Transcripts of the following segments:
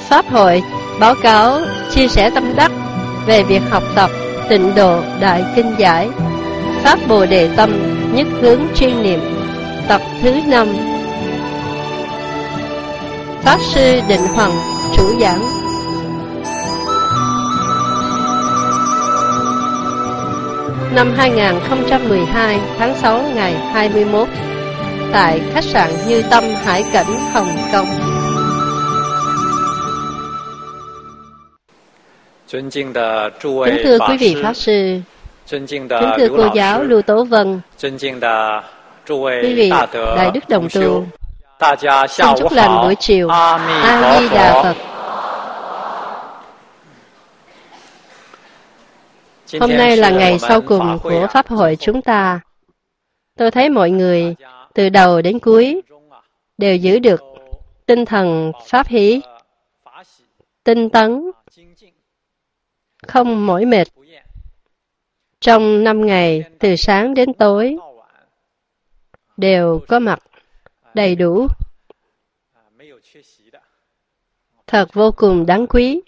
Pháp hội báo cáo chia sẻ tâm đắc về việc học tập Tịnh Độ Đại Kinh Giải, Pháp Bồ Đề Tâm Nhất Hướng Chuyên Niệm, tập thứ 5. Pháp Sư Định Hoằng chủ giảng. Năm 2012 tháng 6 ngày 21 tại khách sạn Như Tâm, Hải Cảnh, Hồng Kông. Kính thưa quý vị Pháp Sư, kính thưa cô giáo Lưu Tố Vân, quý vị Đại Đức Đồng Tu, xin chúc lành buổi chiều. A Di Đà Phật. Hôm nay là ngày sau cùng của Pháp hội chúng ta. Tôi thấy mọi người từ đầu đến cuối đều giữ được tinh thần pháp hỷ, tinh tấn, không mỏi mệt. Trong 5 ngày từ sáng đến tối đều có mặt đầy đủ. Thật vô cùng đáng quý.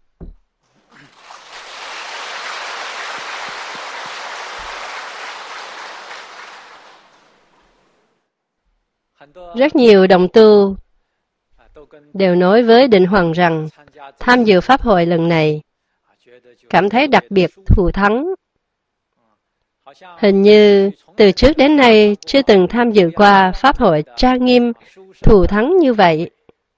Rất nhiều đồng tu đều nói với Định Hoằng rằng tham dự Pháp hội lần này cảm thấy đặc biệt thù thắng. Hình như từ trước đến nay chưa từng tham dự qua Pháp hội trang nghiêm thù thắng như vậy.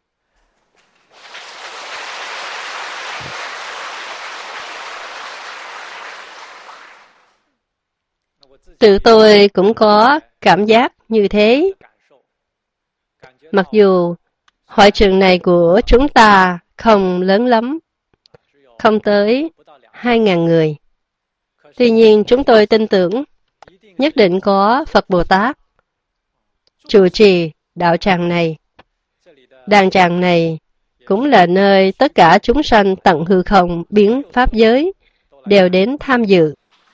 Tự tôi cũng có cảm giác như thế. Mặc dù hội trường này của chúng ta không lớn lắm, không tới 2.000 người. Tuy nhiên chúng tôi tin tưởng nhất định có Phật Bồ Tát trụ trì đạo tràng này. Đàn tràng này cũng là nơi tất cả chúng sanh tận hư không biến pháp giới đều đến tham dự.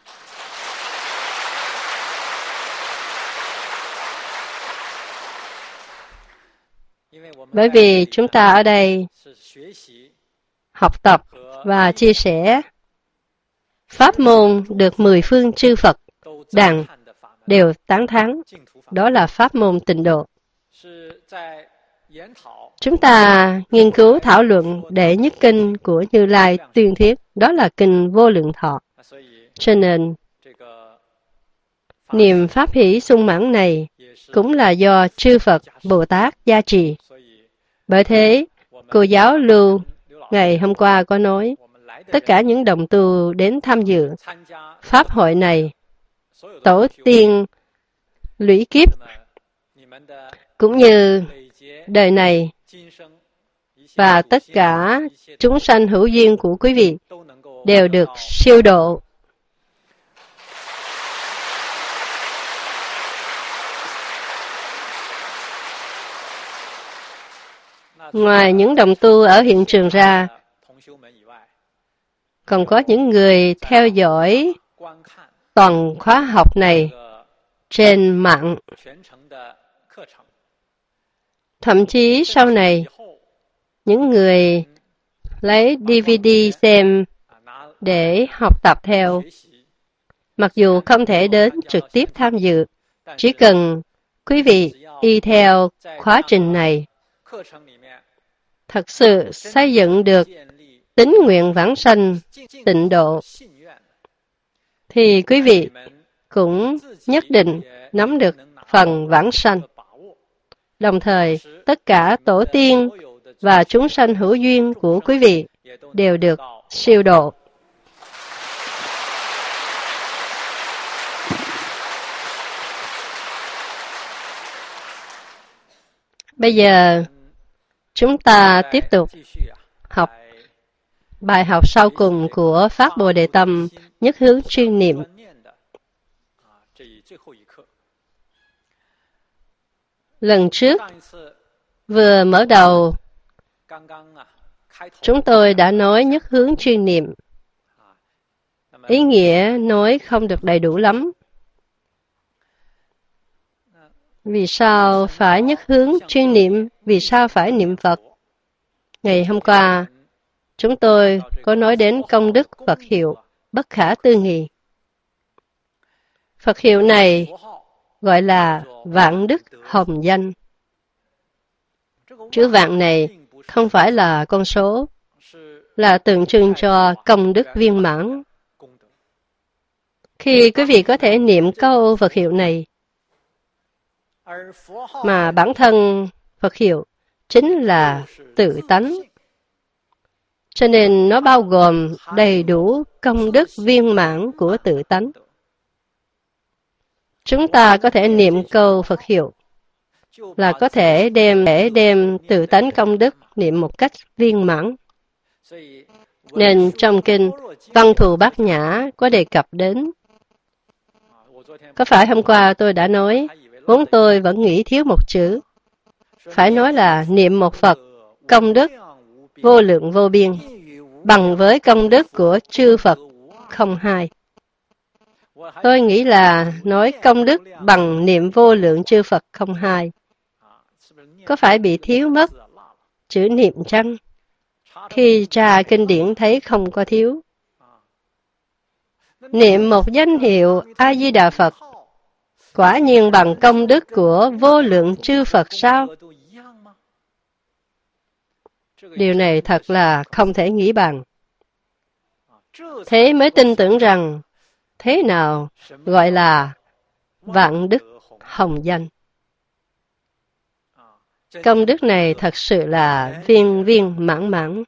Bởi vì chúng ta ở đây học tập và chia sẻ pháp môn được 10 phương chư Phật đàn đều tán thán, đó là pháp môn Tịnh Độ. Chúng ta nghiên cứu thảo luận đệ nhất kinh của Như Lai tuyên thuyết, đó là kinh Vô Lượng Thọ. Cho nên niềm pháp hỷ sung mãn này cũng là do chư Phật Bồ Tát gia trì. Bởi thế, cô giáo Lưu ngày hôm qua có nói, tất cả những đồng tu đến tham dự Pháp hội này, tổ tiên lũy kiếp, cũng như đời này, và tất cả chúng sanh hữu duyên của quý vị đều được siêu độ. Ngoài những đồng tu ở hiện trường ra, còn có những người theo dõi toàn khóa học này trên mạng. Thậm chí sau này, những người lấy DVD xem để học tập theo. Mặc dù không thể đến trực tiếp tham dự, chỉ cần quý vị y theo khóa trình này, thật sự xây dựng được tín nguyện vãng sanh tịnh độ, thì quý vị cũng nhất định nắm được phần vãng sanh. Đồng thời, tất cả tổ tiên và chúng sanh hữu duyên của quý vị đều được siêu độ. Bây giờ, chúng ta tiếp tục học bài học sau cùng của Pháp Bồ Đề Tâm Nhất Hướng Chuyên Niệm. Lần trước, vừa mở đầu, chúng tôi đã nói nhất hướng chuyên niệm. Ý nghĩa nói không được đầy đủ lắm. Vì sao phải nhất hướng chuyên niệm? Vì sao phải niệm Phật? Ngày hôm qua, chúng tôi có nói đến công đức Phật hiệu bất khả tư nghị. Phật hiệu này gọi là vạn đức hồng danh. Chữ vạn này không phải là con số, là tượng trưng cho công đức viên mãn. Khi quý vị có thể niệm câu Phật hiệu này, mà bản thân Phật hiệu chính là tự tánh, cho nên nó bao gồm đầy đủ công đức viên mãn của tự tánh. Chúng ta có thể niệm câu Phật hiệu là có thể đem tự tánh công đức niệm một cách viên mãn. Nên trong kinh Văn Thù Bát Nhã có đề cập đến. Có phải hôm qua tôi đã nói, vốn tôi vẫn nghĩ thiếu một chữ. Phải nói là niệm một Phật, công đức vô lượng vô biên, bằng với công đức của chư Phật không hai. Tôi nghĩ là nói công đức bằng niệm vô lượng chư Phật không hai. Có phải bị thiếu mất chữ niệm chăng? Khi tra kinh điển thấy không có thiếu. Niệm một danh hiệu A-di-đà Phật, quả nhiên bằng công đức của vô lượng chư Phật sao? Điều này thật là không thể nghĩ bằng. Thế mới tin tưởng rằng thế nào gọi là vạn đức hồng danh. Công đức này thật sự là viên viên mãn mãn.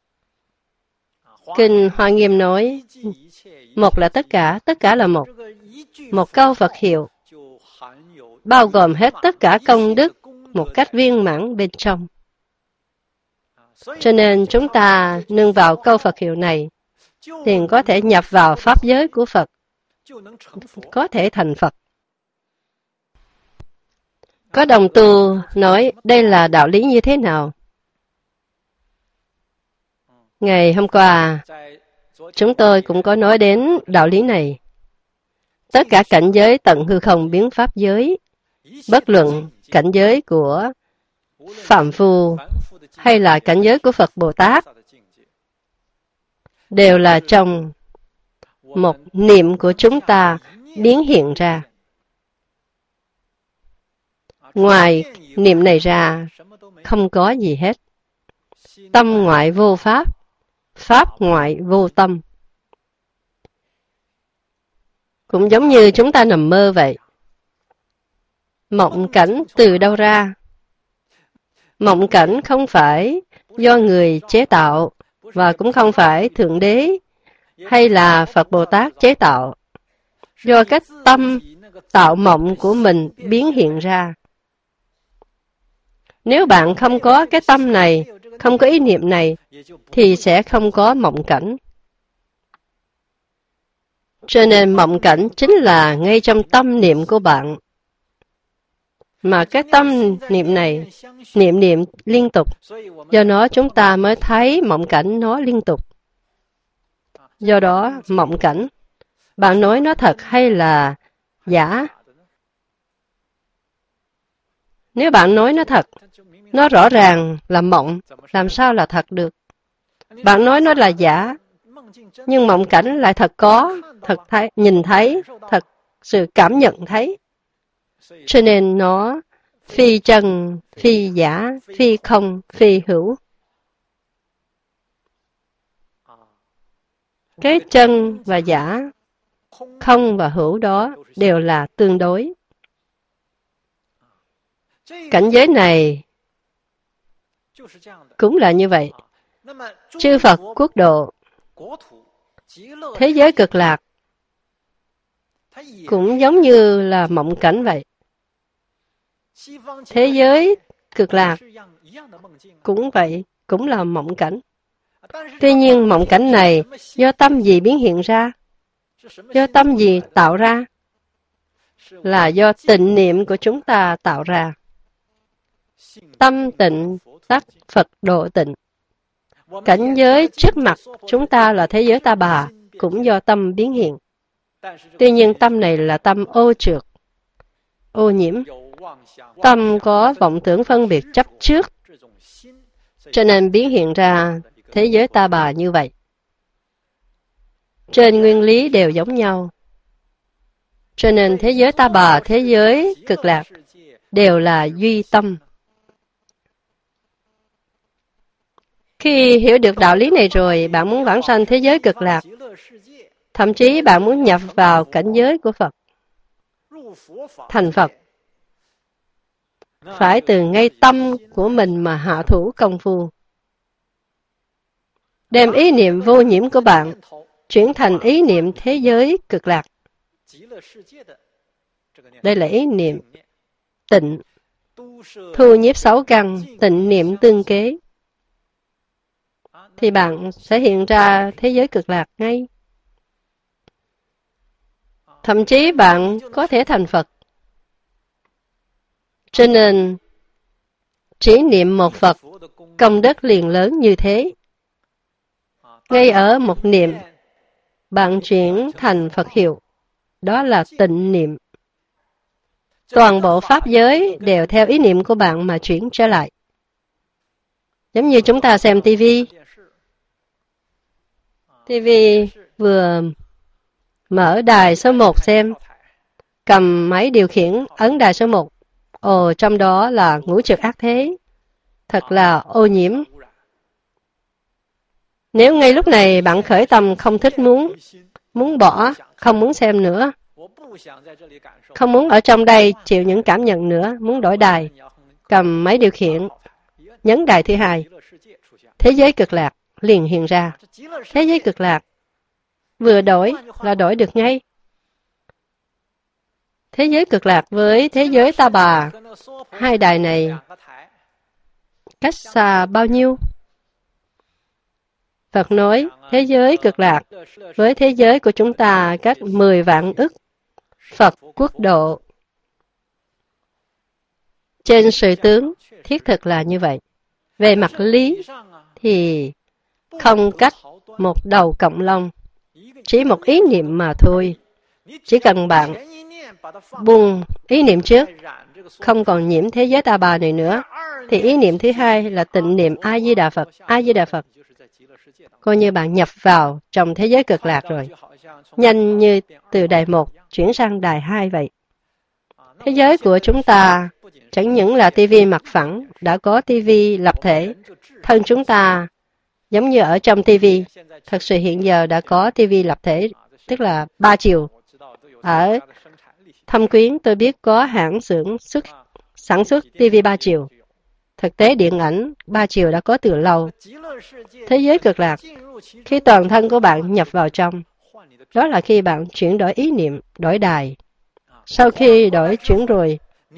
Kinh Hoa Nghiêm nói, một là tất cả là một. Một câu Phật hiệu bao gồm hết tất cả công đức một cách viên mãn bên trong. Cho nên chúng ta nương vào câu Phật hiệu này, liền có thể nhập vào pháp giới của Phật, có thể thành Phật. Có đồng tu nói đây là đạo lý như thế nào? Ngày hôm qua, chúng tôi cũng có nói đến đạo lý này. Tất cả cảnh giới tận hư không biến pháp giới, bất luận cảnh giới của phàm phu hay là cảnh giới của Phật Bồ Tát, đều là trong một niệm của chúng ta biến hiện ra. Ngoài niệm này ra, không có gì hết. Tâm ngoại vô pháp, pháp ngoại vô tâm. Cũng giống như chúng ta nằm mơ vậy. Mộng cảnh từ đâu ra? Mộng cảnh không phải do người chế tạo, và cũng không phải Thượng Đế hay là Phật Bồ Tát chế tạo. Do cái tâm tạo mộng của mình biến hiện ra. Nếu bạn không có cái tâm này, không có ý niệm này, thì sẽ không có mộng cảnh. Cho nên mộng cảnh chính là ngay trong tâm niệm của bạn. Mà cái tâm niệm này, niệm liên tục, do đó chúng ta mới thấy mộng cảnh nó liên tục. Do đó, mộng cảnh, bạn nói nó thật hay là giả? Nếu bạn nói nó thật, nó rõ ràng là mộng, làm sao là thật được? Bạn nói nó là giả, nhưng mộng cảnh lại thật có, thật thấy, nhìn thấy, thật sự cảm nhận thấy. Cho nên nó phi chân, phi giả, phi không, phi hữu. Cái chân và giả, không và hữu đó đều là tương đối. Cảnh giới này cũng là như vậy. Chư Phật quốc độ, thế giới cực lạc, cũng giống như là mộng cảnh vậy. Thế giới cực lạc cũng vậy, cũng là mộng cảnh. Tuy nhiên mộng cảnh này do tâm gì biến hiện ra? Do tâm gì tạo ra? Là do tịnh niệm của chúng ta tạo ra. Tâm tịnh tắc Phật độ tịnh. Cảnh giới trước mặt chúng ta là thế giới ta bà, cũng do tâm biến hiện. Tuy nhiên tâm này là tâm ô trượt, ô nhiễm. Tâm có vọng tưởng phân biệt chấp trước, Cho nên biến hiện ra thế giới ta bà như vậy. Trên nguyên lý đều giống nhau. Cho nên thế giới ta bà, thế giới cực lạc đều là duy tâm. Khi hiểu được đạo lý này rồi, bạn muốn vãng sanh thế giới cực lạc, thậm chí bạn muốn nhập vào cảnh giới của Phật, thành Phật, phải từ ngay tâm của mình mà hạ thủ công phu. Đem ý niệm vô nhiễm của bạn chuyển thành ý niệm thế giới cực lạc. Đây là ý niệm tịnh, thu nhiếp sáu căn, tịnh niệm tương kế. Thì bạn sẽ hiện ra thế giới cực lạc ngay. Thậm chí bạn có thể thành Phật. Cho nên, chỉ niệm một Phật, công đức liền lớn như thế. Ngay ở một niệm, bạn chuyển thành Phật hiệu. Đó là tịnh niệm. Toàn bộ Pháp giới đều theo ý niệm của bạn mà chuyển trở lại. Giống như chúng ta xem TV. TV vừa mở đài số 1 xem, cầm máy điều khiển ấn đài số 1. Ồ, trong đó là ngũ trược ác thế. Thật là ô nhiễm. Nếu ngay lúc này bạn khởi tâm không thích muốn bỏ, không muốn xem nữa, không muốn ở trong đây chịu những cảm nhận nữa, muốn đổi đài, cầm máy điều khiển, nhấn đài thứ hai, thế giới cực lạc liền hiện ra. Thế giới cực lạc vừa đổi là đổi được ngay. Thế giới cực lạc với thế giới ta bà, hai đài này cách xa bao nhiêu? Phật nói thế giới cực lạc với thế giới của chúng ta cách 10 vạn ức Phật quốc độ. Trên sự tướng, thiết thực là như vậy. Về mặt lý thì không cách một đầu cộng long, chỉ một ý niệm mà thôi. Chỉ cần bạn buông ý niệm trước, không còn nhiễm thế giới ta bà này nữa, thì ý niệm thứ hai là tịnh niệm A-di-đà Phật, A-di-đà Phật. Coi như bạn nhập vào trong thế giới cực lạc rồi. Nhanh như từ đài 1 chuyển sang đài 2 vậy. Thế giới của chúng ta chẳng những là tivi mặt phẳng, đã có tivi lập thể. Thân chúng ta giống như ở trong tivi, thật sự hiện giờ đã có tivi lập thể, tức là 3 chiều. Ở Thâm Quyến tôi biết có hãng sản xuất tivi 3 chiều. Thực tế điện ảnh 3 chiều đã có từ lâu. Thế giới cực lạc, khi toàn thân của bạn nhập vào trong, đó là khi bạn chuyển đổi ý niệm, đổi đài. Sau khi đổi chuyển rồi,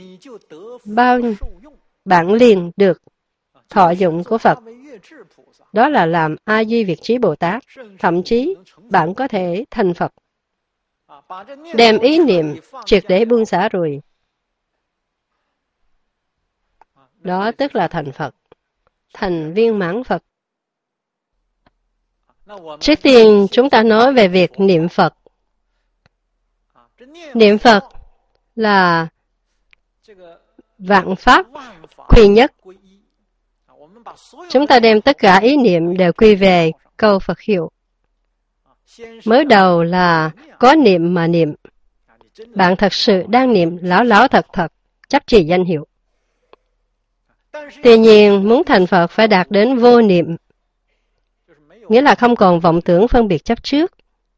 bạn liền được thọ dụng của Phật. Đó là làm A Di Việt Trí Bồ Tát. Thậm chí bạn có thể thành Phật. Đem ý niệm triệt để buông xả rồi. Đó tức là thành Phật, thành viên mãn Phật. Trước tiên chúng ta nói về việc niệm Phật. Niệm Phật là vạn pháp quy nhất. Chúng ta đem tất cả ý niệm đều quy về câu Phật hiệu. Mới đầu là có niệm mà niệm. Bạn thật sự đang niệm lão lão thật thật, chấp trì danh hiệu. Tuy nhiên, muốn thành Phật phải đạt đến vô niệm, nghĩa là không còn vọng tưởng phân biệt chấp trước.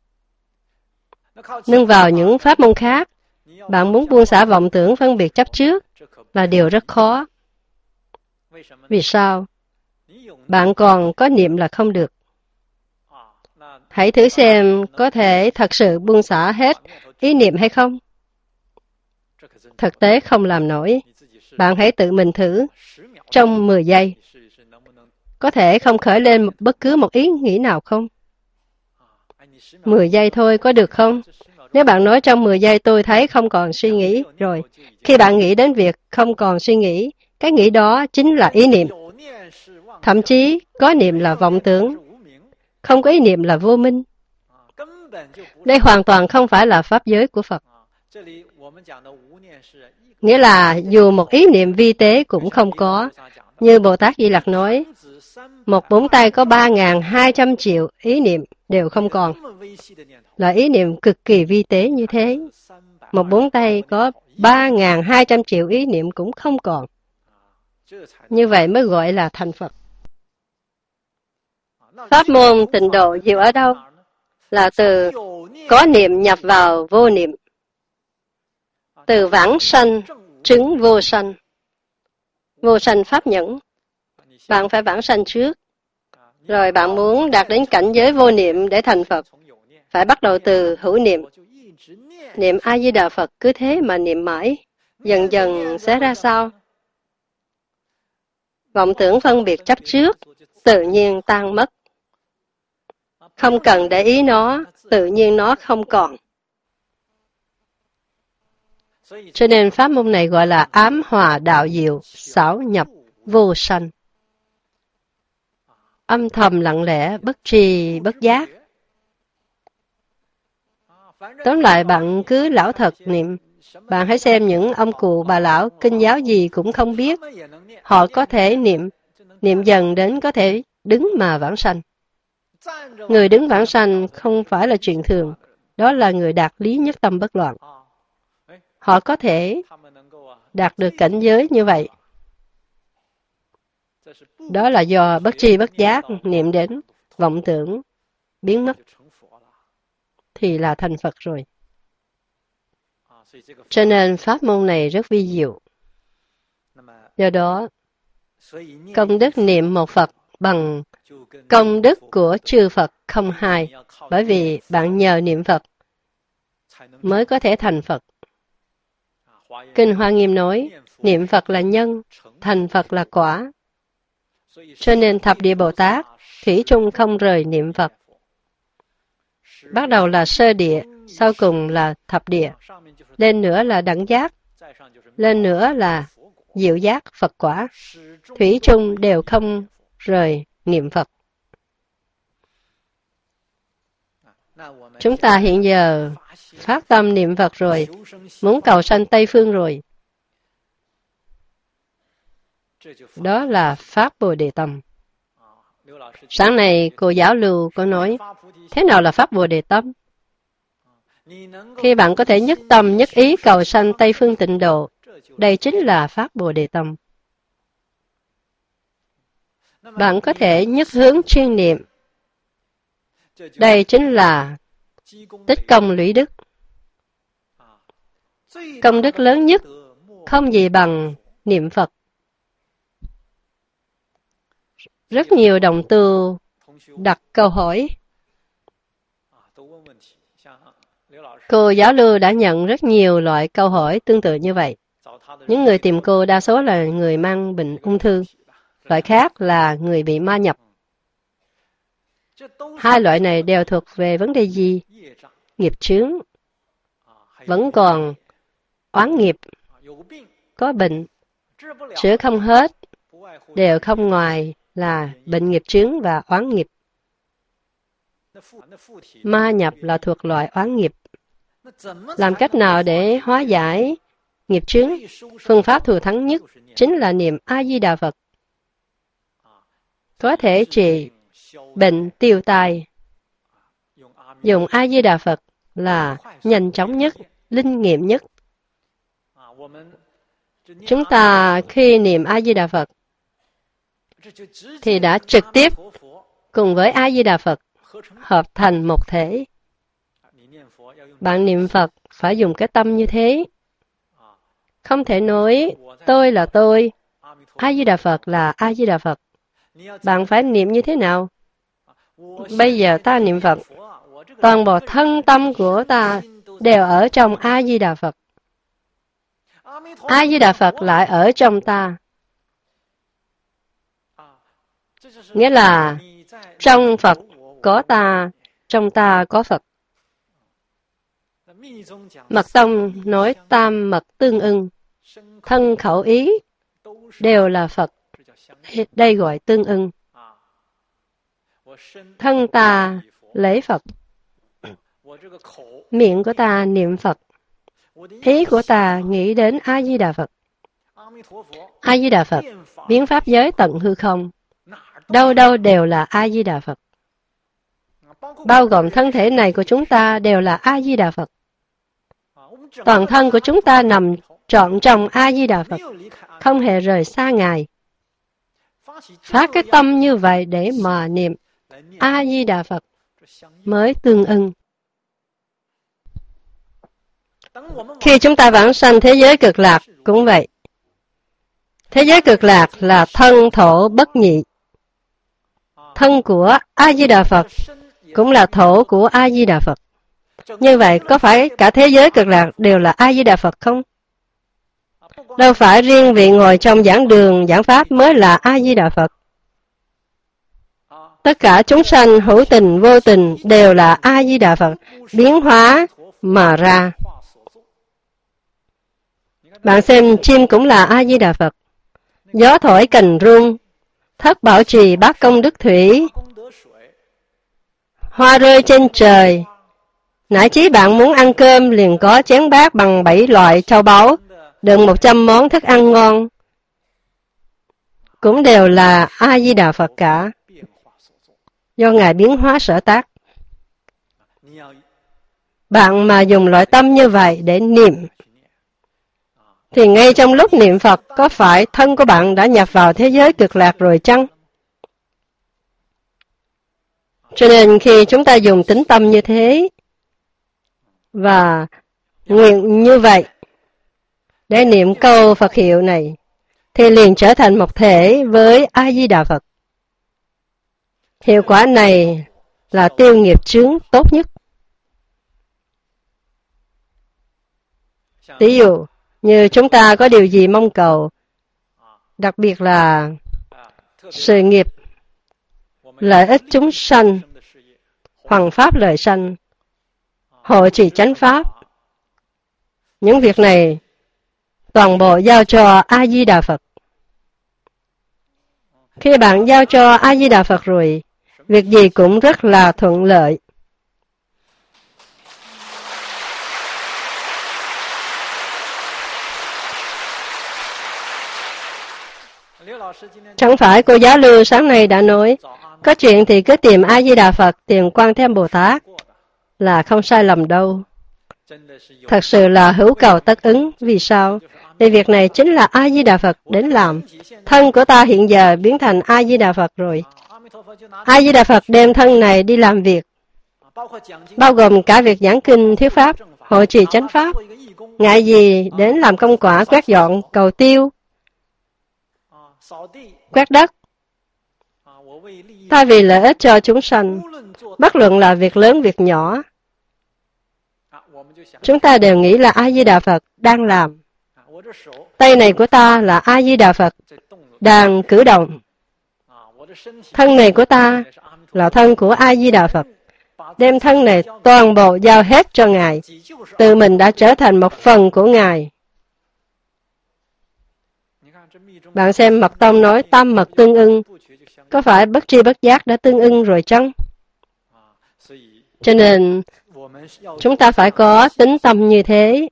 Nương vào những pháp môn khác, bạn muốn buông xả vọng tưởng phân biệt chấp trước là điều rất khó. Vì sao? Bạn còn có niệm là không được. Hãy thử xem có thể thật sự buông xả hết ý niệm hay không? Thực tế không làm nổi. Bạn hãy tự mình thử trong 10 giây. Có thể không khởi lên bất cứ một ý nghĩ nào không? 10 giây thôi có được không? Nếu bạn nói trong 10 giây tôi thấy không còn suy nghĩ rồi. Khi bạn nghĩ đến việc không còn suy nghĩ, cái nghĩ đó chính là ý niệm. Thậm chí có niệm là vọng tưởng. Không có ý niệm là vô minh. Đây hoàn toàn không phải là pháp giới của Phật. Nghĩa là dù một ý niệm vi tế cũng không có. Như Bồ Tát Di Lặc nói, một búng tay có 3.200 triệu ý niệm đều không còn. Là ý niệm cực kỳ vi tế như thế. Một búng tay có 3.200 triệu ý niệm cũng không còn. Như vậy mới gọi là thành Phật. Pháp môn tịnh độ diệu ở đâu? Là từ có niệm nhập vào vô niệm. Từ vãng sanh chứng vô sanh. Vô sanh pháp nhẫn. Bạn phải vãng sanh trước. Rồi bạn muốn đạt đến cảnh giới vô niệm để thành Phật. Phải bắt đầu từ hữu niệm. Niệm A-di-đà Phật cứ thế mà niệm mãi. Dần dần sẽ ra sao? Vọng tưởng phân biệt chấp trước, tự nhiên tan mất. Không cần để ý nó, tự nhiên nó không còn. Cho nên pháp môn này gọi là ám hòa đạo diệu, xảo nhập, vô sanh. Âm thầm lặng lẽ, bất tri, bất giác. Tóm lại bạn cứ lão thật niệm. Bạn hãy xem những ông cụ bà lão kinh giáo gì cũng không biết. Họ có thể niệm dần đến có thể đứng mà vãng sanh. Người đứng vãng sanh không phải là chuyện thường. Đó là người đạt lý nhất tâm bất loạn. Họ có thể đạt được cảnh giới như vậy. Đó là do bất tri bất giác niệm đến vọng tưởng biến mất thì là thành Phật rồi. Cho nên pháp môn này rất vi diệu. Do đó, công đức niệm một Phật bằng công đức của chư Phật không hai, bởi vì bạn nhờ niệm Phật mới có thể thành Phật. Kinh Hoa Nghiêm nói, niệm Phật là nhân, thành Phật là quả. Cho nên Thập Địa Bồ Tát thủy chung không rời niệm Phật. Bắt đầu là sơ địa, sau cùng là thập địa. Lên nữa là đẳng giác, lên nữa là diệu giác Phật quả. Thủy chung đều không rời niệm Phật. Chúng ta hiện giờ phát tâm niệm Phật rồi, muốn cầu sanh Tây Phương rồi. Đó là Pháp Bồ Đề Tâm. Sáng nay cô giáo Lưu có nói, thế nào là Pháp Bồ Đề Tâm? Khi bạn có thể nhất tâm nhất ý cầu sanh Tây Phương tịnh độ, đây chính là Pháp Bồ Đề Tâm. Bạn có thể nhất hướng chuyên niệm, đây chính là tích công lũy đức. Công đức lớn nhất không gì bằng niệm Phật. Rất nhiều đồng tu đặt câu hỏi. Cô giáo Lưu đã nhận rất nhiều loại câu hỏi tương tự như vậy. Những người tìm cô đa số là người mang bệnh ung thư. Loại khác là người bị ma nhập. Hai loại này đều thuộc về vấn đề gì? Nghiệp chướng. Vẫn còn oán nghiệp. Có bệnh. Chữa không hết. Đều không ngoài là bệnh nghiệp chướng và oán nghiệp. Ma nhập là thuộc loại oán nghiệp. Làm cách nào để hóa giải nghiệp chướng? Phương pháp thù thắng nhất chính là niệm A-di-đà Phật. Có thể trị bệnh tiêu tai. Dùng A-di-đà Phật là nhanh chóng nhất, linh nghiệm nhất. Chúng ta khi niệm A-di-đà Phật thì đã trực tiếp cùng với A-di-đà Phật hợp thành một thể. Bạn niệm Phật phải dùng cái tâm như thế. Không thể nói tôi là tôi, A-di-đà Phật là A-di-đà Phật. Bạn phải niệm như thế nào? Bây giờ ta niệm Phật, toàn bộ thân tâm của ta đều ở trong A-di-đà Phật. A-di-đà Phật lại ở trong ta. Nghĩa là trong Phật có ta, trong ta có Phật. Mật tông nói tam mật tương ưng, thân khẩu ý đều là Phật. Đây gọi tương ưng. Thân ta lấy Phật. Miệng của ta niệm Phật. Ý của ta nghĩ đến A-di-đà Phật. A-di-đà Phật biến pháp giới tận hư không. đâu đâu đều là A-di-đà Phật. Bao gồm thân thể này của chúng ta đều là A-di-đà Phật. Toàn thân của chúng ta nằm trọn trong A-di-đà Phật, không hề rời xa Ngài. Phát cái tâm như vậy để mà niệm A-di-đà Phật mới tương ưng. Khi chúng ta vãng sanh thế giới cực lạc cũng vậy. Thế giới cực lạc là thân thổ bất nhị. Thân của A-di-đà Phật cũng là thổ của A-di-đà Phật. Như vậy, có phải cả thế giới cực lạc đều là A-di-đà Phật không? Đâu phải riêng vị ngồi trong giảng đường, giảng Pháp mới là A-di-đà Phật. Tất cả chúng sanh hữu tình, vô tình đều là A-di-đà Phật, biến hóa mà ra. Bạn xem chim cũng là A-di-đà Phật. Gió thổi cành rung, thất bảo trì bát công đức thủy, hoa rơi trên trời. Nãy chí bạn muốn ăn cơm liền có chén bát bằng 7 loại châu báu, đựng 100 món thức ăn ngon. Cũng đều là A-di-đà Phật cả, do Ngài biến hóa sở tác. Bạn mà dùng loại tâm như vậy để niệm, thì ngay trong lúc niệm Phật, có phải thân của bạn đã nhập vào thế giới cực lạc rồi chăng? Cho nên khi chúng ta dùng tính tâm như thế, và nguyện như vậy, để niệm câu Phật hiệu này, thì liền trở thành một thể với A-di-đà Phật. Hiệu quả này là tiêu nghiệp chướng tốt nhất. Ví dụ, như chúng ta có điều gì mong cầu, đặc biệt là sự nghiệp, lợi ích chúng sanh, hoằng pháp lợi sanh, hộ trì chánh pháp. Những việc này toàn bộ giao cho A-di-đà Phật. Khi bạn giao cho A-di-đà Phật rồi, việc gì cũng rất là thuận lợi. Chẳng phải cô giáo Lưu sáng nay đã nói, có chuyện thì cứ tìm A-di-đà Phật, tìm Quan Thế Âm Bồ Tát, là không sai lầm đâu. Thật sự là hữu cầu tất ứng. Vì sao? Vì việc này chính là A-di-đà Phật đến làm. Thân của ta hiện giờ biến thành A-di-đà Phật rồi. A-di-đà Phật đem thân này đi làm việc, bao gồm cả việc giảng kinh thuyết pháp, hộ trì chánh pháp. Ngại gì đến làm công quả quét dọn, cầu tiêu, quét đất. Ta vì lợi ích cho chúng sanh, bất luận là việc lớn việc nhỏ, chúng ta đều nghĩ là A-di-đà Phật đang làm. Tay này của ta là A-di-đà Phật đang cử động. Thân này của ta là thân của A-di-đà Phật. Đem thân này toàn bộ giao hết cho Ngài. Tự mình đã trở thành một phần của Ngài. Bạn xem Mật Tông nói tam mật tương ưng, có phải bất tri bất giác đã tương ưng rồi chăng? Cho nên, chúng ta phải có tính tâm như thế,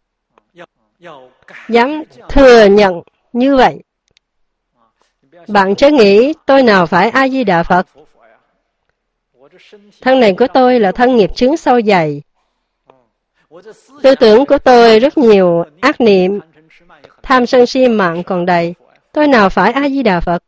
dám thừa nhận như vậy. Bạn chớ nghĩ tôi nào phải A-di-đà Phật. Thân này của tôi là thân nghiệp chướng sâu dày. Tư tưởng của tôi rất nhiều ác niệm, tham sân si mạng còn đầy. Tôi nào phải A-di-đà Phật.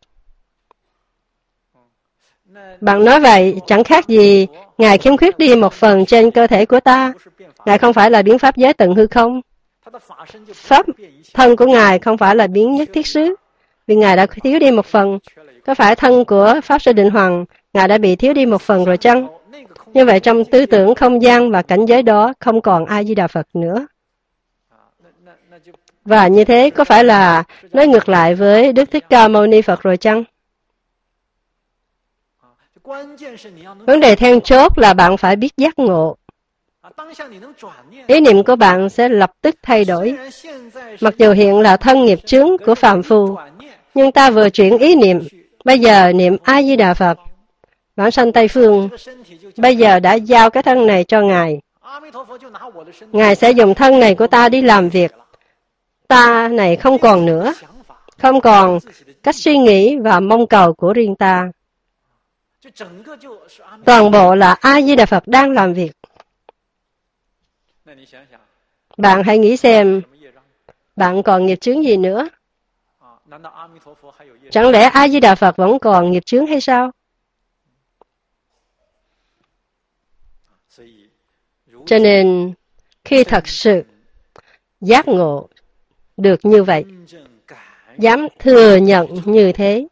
Bạn nói vậy chẳng khác gì Ngài khiếm khuyết đi một phần trên cơ thể của ta. Ngài không phải là biến pháp giới tận hư không? Pháp thân của Ngài không phải là biến nhất thiết xứ, vì Ngài đã thiếu đi một phần. Có phải thân của Pháp Sư Định Hoàng, Ngài đã bị thiếu đi một phần rồi chăng? Như vậy trong tư tưởng không gian và cảnh giới đó không còn A-di-đà Phật nữa. Và như thế có phải là nói ngược lại với Đức Thích Ca Mâu Ni Phật rồi chăng? Vấn đề then chốt là bạn phải biết giác ngộ. Ý niệm của bạn sẽ lập tức thay đổi. Mặc dù hiện là thân nghiệp chướng của phàm phu, nhưng ta vừa chuyển ý niệm, bây giờ niệm A-di-đà Phật, vãng sanh Tây Phương, bây giờ đã giao cái thân này cho Ngài. Ngài sẽ dùng thân này của ta đi làm việc. Ta này không còn nữa, không còn cách suy nghĩ và mong cầu của riêng ta. Toàn bộ là A-di-đà Phật đang làm việc. Bạn hãy nghĩ xem, bạn còn nghiệp chướng gì nữa? Chẳng lẽ A-di-đà Phật vẫn còn nghiệp chướng hay sao? Cho nên, khi thật sự giác ngộ được như vậy, dám thừa nhận như thế,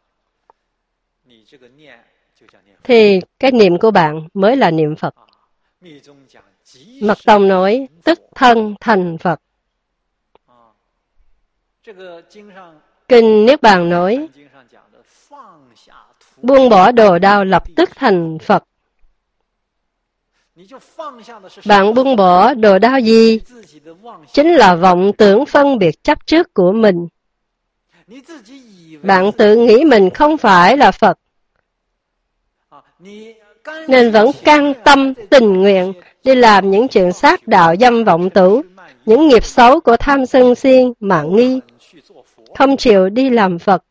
thì cái niệm của bạn mới là niệm Phật. Mật Tông nói, tức thân thành Phật. Kinh Niết Bàn nói, buông bỏ đồ đao lập tức thành Phật. Bạn buông bỏ đồ đao gì? Chính là vọng tưởng phân biệt chấp trước của mình. Bạn tự nghĩ mình không phải là Phật, nên vẫn cam tâm tình nguyện đi làm những chuyện sát đạo dâm vọng tửu, những nghiệp xấu của tham sân si mạng nghi, không chịu đi làm Phật.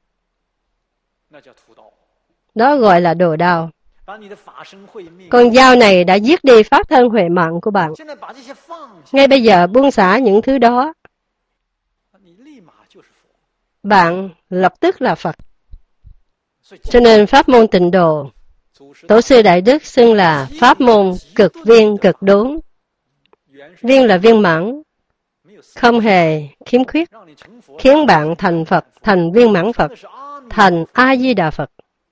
Đó gọi là đồ đao. Con dao này đã giết đi pháp thân huệ mạng của bạn. Ngay bây giờ buông xả những thứ đó, bạn lập tức là Phật. Cho nên pháp môn tịnh độ, Tổ sư Đại Đức xưng là pháp môn cực viên cực đốn. Viên là viên mãn, không hề khiếm khuyết, khiến bạn thành Phật, thành viên mãn Phật, thành A-di-đà Phật.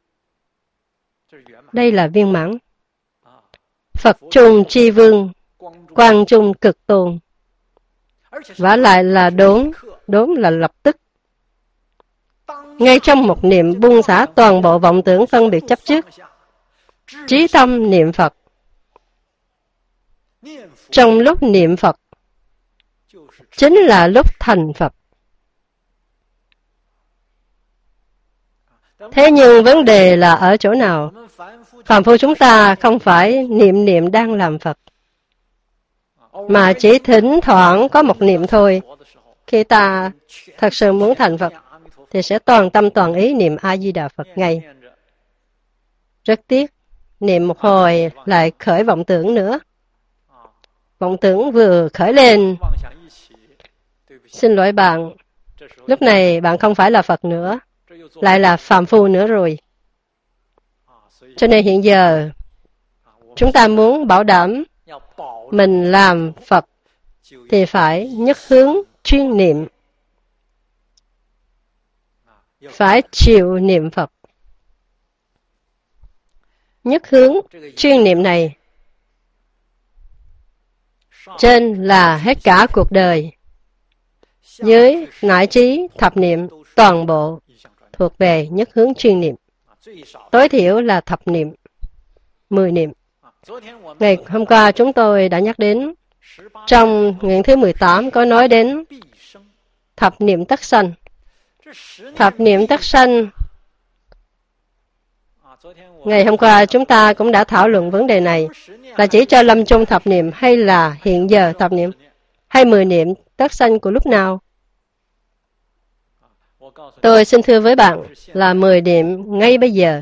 Đây là viên mãn. Phật trung chi vương, quang trung cực tôn. Vả lại là đốn, đốn là lập tức. Ngay trong một niệm buông xả toàn bộ vọng tưởng phân biệt chấp trước, chí tâm niệm Phật. Trong lúc niệm Phật, chính là lúc thành Phật. Thế nhưng vấn đề là ở chỗ nào? Phàm phu chúng ta không phải niệm đang làm Phật, mà chỉ thỉnh thoảng có một niệm thôi. Khi ta thật sự muốn thành Phật, thì sẽ toàn tâm toàn ý niệm A-di-đà Phật ngay. Rất tiếc, niệm một hồi lại khởi vọng tưởng nữa. Vọng tưởng vừa khởi lên, xin lỗi bạn, lúc này bạn không phải là Phật nữa, lại là phàm phu nữa rồi. Cho nên hiện giờ, chúng ta muốn bảo đảm mình làm Phật, thì phải nhất hướng chuyên niệm, phải chịu niệm Phật. Nhất hướng chuyên niệm này, trên là hết cả cuộc đời, dưới nải trí thập niệm, toàn bộ thuộc về nhất hướng chuyên niệm. Tối thiểu là thập niệm, 10 niệm. Ngày hôm qua chúng tôi đã nhắc đến, trong nguyện thứ 18 có nói đến thập niệm tất sanh. Thập niệm tất sanh, ngày hôm qua chúng ta cũng đã thảo luận vấn đề này, là chỉ cho lâm chung thập niệm hay là hiện giờ thập niệm, hay 10 niệm tất sanh của lúc nào? Tôi xin thưa với bạn là 10 niệm ngay bây giờ.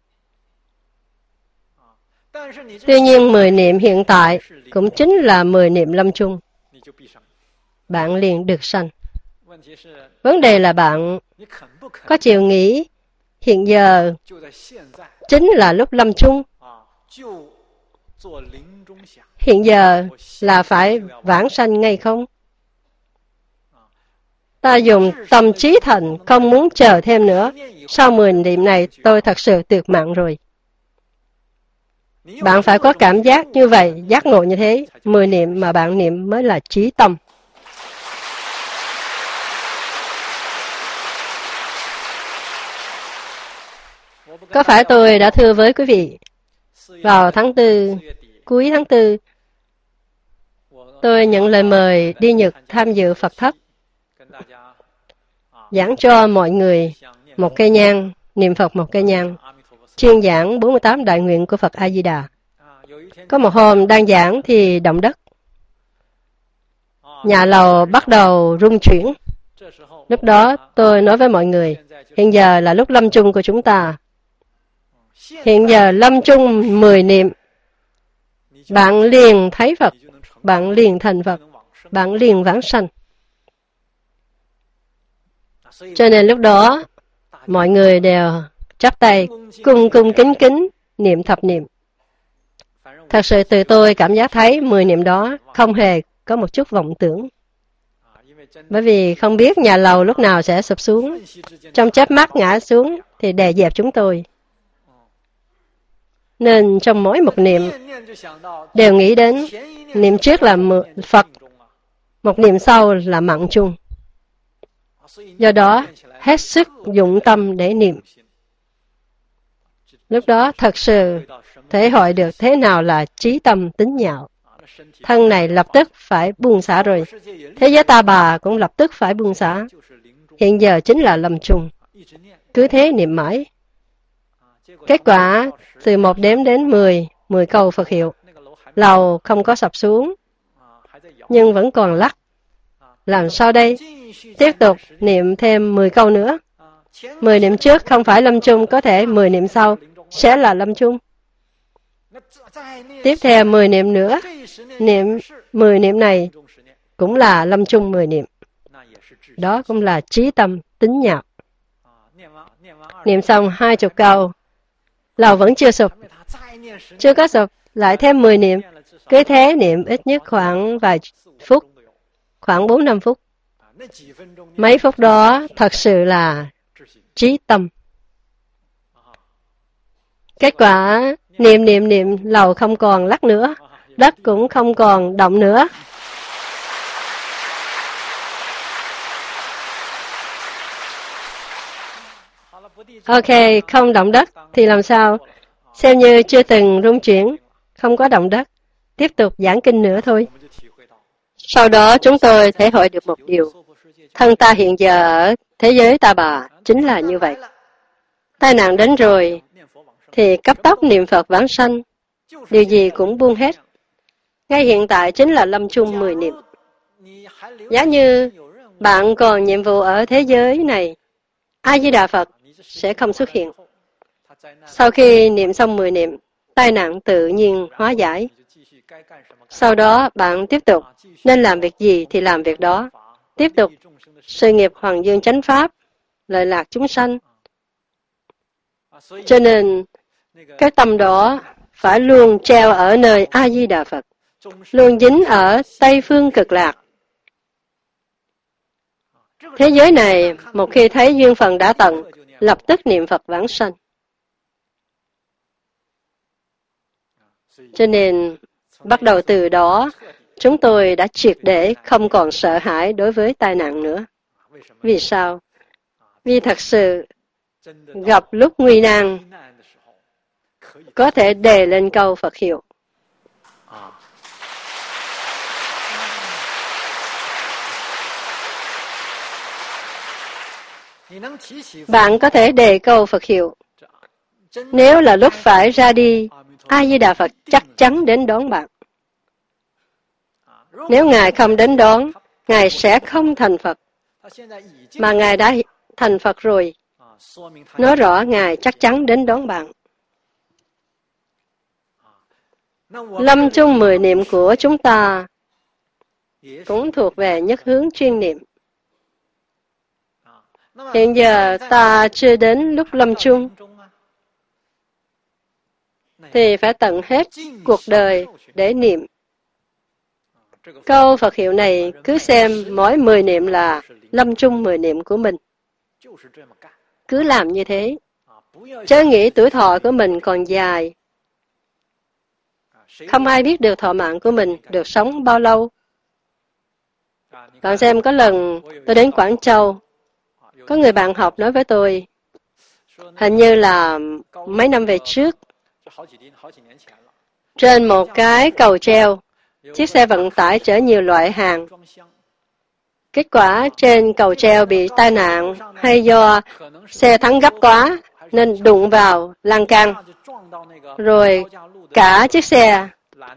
Tuy nhiên 10 niệm hiện tại cũng chính là 10 niệm lâm chung. Bạn liền được sanh. Vấn đề là bạn có chịu nghĩ hiện giờ chính là lúc lâm chung. Hiện giờ là phải vãng sanh ngay không? Ta dùng tâm trí thành, không muốn chờ thêm nữa. Sau 10 niệm này tôi thật sự tuyệt mạng rồi. Bạn phải có cảm giác như vậy, giác ngộ như thế. 10 niệm mà bạn niệm mới là trí tâm. Có phải tôi đã thưa với quý vị, vào tháng 4, cuối tháng 4, tôi nhận lời mời đi Nhật tham dự Phật thất, giảng cho mọi người một cây nhang, niệm Phật một cây nhang, chuyên giảng 48 đại nguyện của Phật A-di-đà. Có một hôm đang giảng thì động đất. Nhà lầu bắt đầu rung chuyển. Lúc đó tôi nói với mọi người, hiện giờ là lúc lâm chung của chúng ta. Hiện giờ lâm chung 10 niệm, bạn liền thấy Phật, bạn liền thành Phật, bạn liền vãng sanh. Cho nên lúc đó, mọi người đều chắp tay, cung cung kính kính, niệm thập niệm. Thật sự từ tôi cảm giác thấy 10 niệm đó không hề có một chút vọng tưởng. Bởi vì không biết nhà lầu lúc nào sẽ sụp xuống. Trong chớp mắt ngã xuống thì đè dẹp chúng tôi. Nên trong mỗi một niệm đều nghĩ đến niệm trước là Phật, một niệm sau là mạng chung. Do đó, hết sức dụng tâm để niệm. Lúc đó thật sự thể hội được thế nào là trí tâm tín nhạo. Thân này lập tức phải buông xả rồi. Thế giới ta bà cũng lập tức phải buông xả. Hiện giờ chính là lâm chung. Cứ thế niệm mãi. Kết quả, từ 1 đếm đến 10, 10 câu Phật hiệu. Lầu không có sập xuống, nhưng vẫn còn lắc. Làm sao đây? Tiếp tục niệm thêm 10 câu nữa. 10 niệm trước không phải lâm chung, có thể 10 niệm sau sẽ là lâm chung. Tiếp theo 10 niệm nữa, 10 niệm này cũng là lâm chung 10 niệm. Đó cũng là trí tâm tín nhạo. Niệm xong 20 câu, lầu vẫn chưa sụp. Chưa có sụp, lại thêm 10 niệm. Cứ thế niệm ít nhất khoảng vài phút, khoảng 4-5 phút. Mấy phút đó thật sự là trí tâm. Kết quả, niệm, lầu không còn lắc nữa, đất cũng không còn động nữa. Ok, không động đất thì làm sao? Xem như chưa từng rung chuyển, không có động đất. Tiếp tục giảng kinh nữa thôi. Sau đó chúng tôi thể hội được một điều. Thân ta hiện giờ ở thế giới ta bà chính là như vậy. Tai nạn đến rồi thì cấp tốc niệm Phật vãng sanh. Điều gì cũng buông hết. Ngay hiện tại chính là lâm chung 10 niệm. Giá như bạn còn nhiệm vụ ở thế giới này, A-di-đà Phật sẽ không xuất hiện. Sau khi niệm xong 10 niệm, tai nạn tự nhiên hóa giải. Sau đó bạn tiếp tục, nên làm việc gì thì làm việc đó. Tiếp tục, sự nghiệp Hoàng Dương Chánh Pháp, lợi lạc chúng sanh. Cho nên, cái tâm đó phải luôn treo ở nơi A-di-đà Phật, luôn dính ở Tây Phương Cực Lạc. Thế giới này, một khi thấy duyên phần đã tận, lập tức niệm Phật vãng sanh. Cho nên, bắt đầu từ đó, chúng tôi đã triệt để không còn sợ hãi đối với tai nạn nữa. Vì sao? Vì thật sự, gặp lúc nguy nan, có thể đề lên câu Phật hiệu. Bạn có thể đề câu Phật hiệu. Nếu là lúc phải ra đi, A-di-đà Phật chắc chắn đến đón bạn. Nếu Ngài không đến đón, Ngài sẽ không thành Phật. Mà Ngài đã thành Phật rồi. Nói rõ Ngài chắc chắn đến đón bạn. Lâm chung 10 niệm của chúng ta cũng thuộc về nhất hướng chuyên niệm. Hiện giờ ta chưa đến lúc lâm chung, thì phải tận hết cuộc đời để niệm. Câu Phật hiệu này cứ xem mỗi 10 niệm là lâm chung 10 niệm của mình. Cứ làm như thế. Chớ nghĩ tuổi thọ của mình còn dài. Không ai biết được thọ mạng của mình được sống bao lâu. Bạn xem có lần tôi đến Quảng Châu, có người bạn học nói với tôi, hình như là mấy năm về trước, trên một cái cầu treo, chiếc xe vận tải chở nhiều loại hàng. Kết quả trên cầu treo bị tai nạn hay do xe thắng gấp quá nên đụng vào lan can. Rồi cả chiếc xe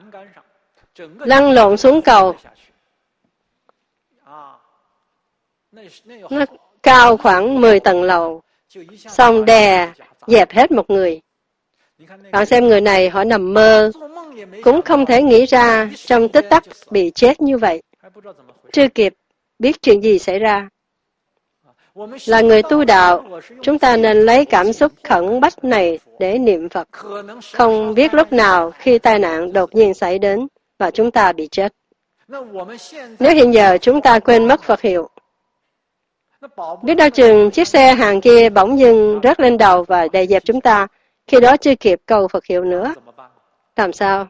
lăn lộn xuống cầu. Nó cao khoảng 10 tầng lầu, xong đè, dẹp hết một người. Bạn xem người này, họ nằm mơ, cũng không thể nghĩ ra trong tích tắc bị chết như vậy. Chưa kịp biết chuyện gì xảy ra. Là người tu đạo, chúng ta nên lấy cảm xúc khẩn bách này để niệm Phật. Không biết lúc nào khi tai nạn đột nhiên xảy đến và chúng ta bị chết. Nếu hiện giờ chúng ta quên mất Phật hiệu, biết đâu chừng chiếc xe hàng kia bỗng dưng rớt lên đầu và đè dẹp chúng ta, khi đó chưa kịp cầu Phật hiệu nữa. Làm sao?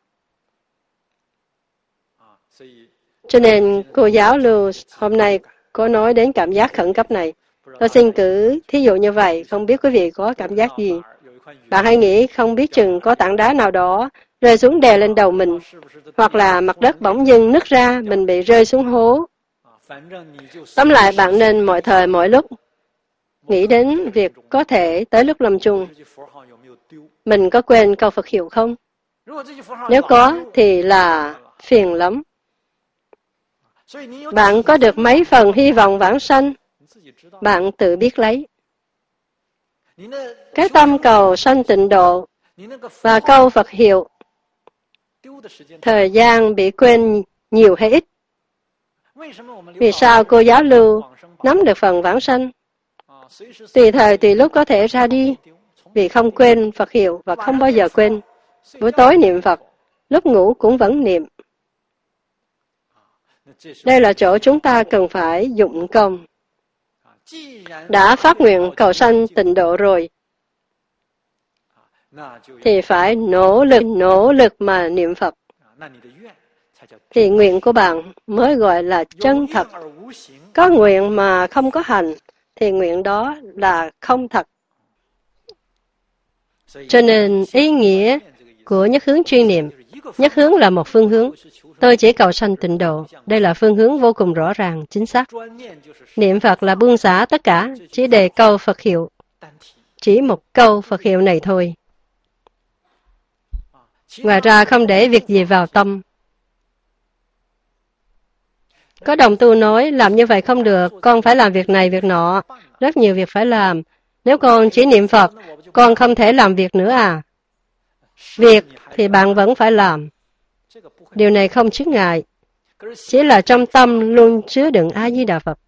Cho nên cô giáo Lưu hôm nay có nói đến cảm giác khẩn cấp này. Tôi xin cử thí dụ như vậy, không biết quý vị có cảm giác gì. Bạn hãy nghĩ không biết chừng có tảng đá nào đó rơi xuống đè lên đầu mình, hoặc là mặt đất bỗng dưng nứt ra, mình bị rơi xuống hố. Tóm lại, bạn nên mọi thời mọi lúc nghĩ đến việc có thể tới lúc lâm chung. Mình có quên câu Phật hiệu không? Nếu có thì là phiền lắm. Bạn có được mấy phần hy vọng vãng sanh? Bạn tự biết lấy. Cái tâm cầu sanh tịnh độ và câu Phật hiệu, thời gian bị quên nhiều hay ít? Vì sao cô giáo Lưu nắm được phần vãng sanh? Tùy thời tùy lúc có thể ra đi, vì không quên Phật hiệu và không bao giờ quên. Buổi tối niệm Phật, lúc ngủ cũng vẫn niệm. Đây là chỗ chúng ta cần phải dụng công. Đã phát nguyện cầu sanh tịnh độ rồi, thì phải nỗ lực mà niệm Phật. Thì nguyện của bạn mới gọi là chân thật. Có nguyện mà không có hành, thì nguyện đó là không thật. Cho nên ý nghĩa của nhất hướng chuyên niệm, nhất hướng là một phương hướng. Tôi chỉ cầu sanh tịnh độ. Đây là phương hướng vô cùng rõ ràng, chính xác. Niệm Phật là buông xả tất cả, chỉ đề câu Phật hiệu. Chỉ một câu Phật hiệu này thôi. Ngoài ra không để việc gì vào tâm. Có đồng tu nói, làm như vậy không được, con phải làm việc này, việc nọ, rất nhiều việc phải làm. Nếu con chỉ niệm Phật, con không thể làm việc nữa à? Việc thì bạn vẫn phải làm. Điều này không chướng ngại, chỉ là trong tâm luôn chứa đựng A-di-đà Phật.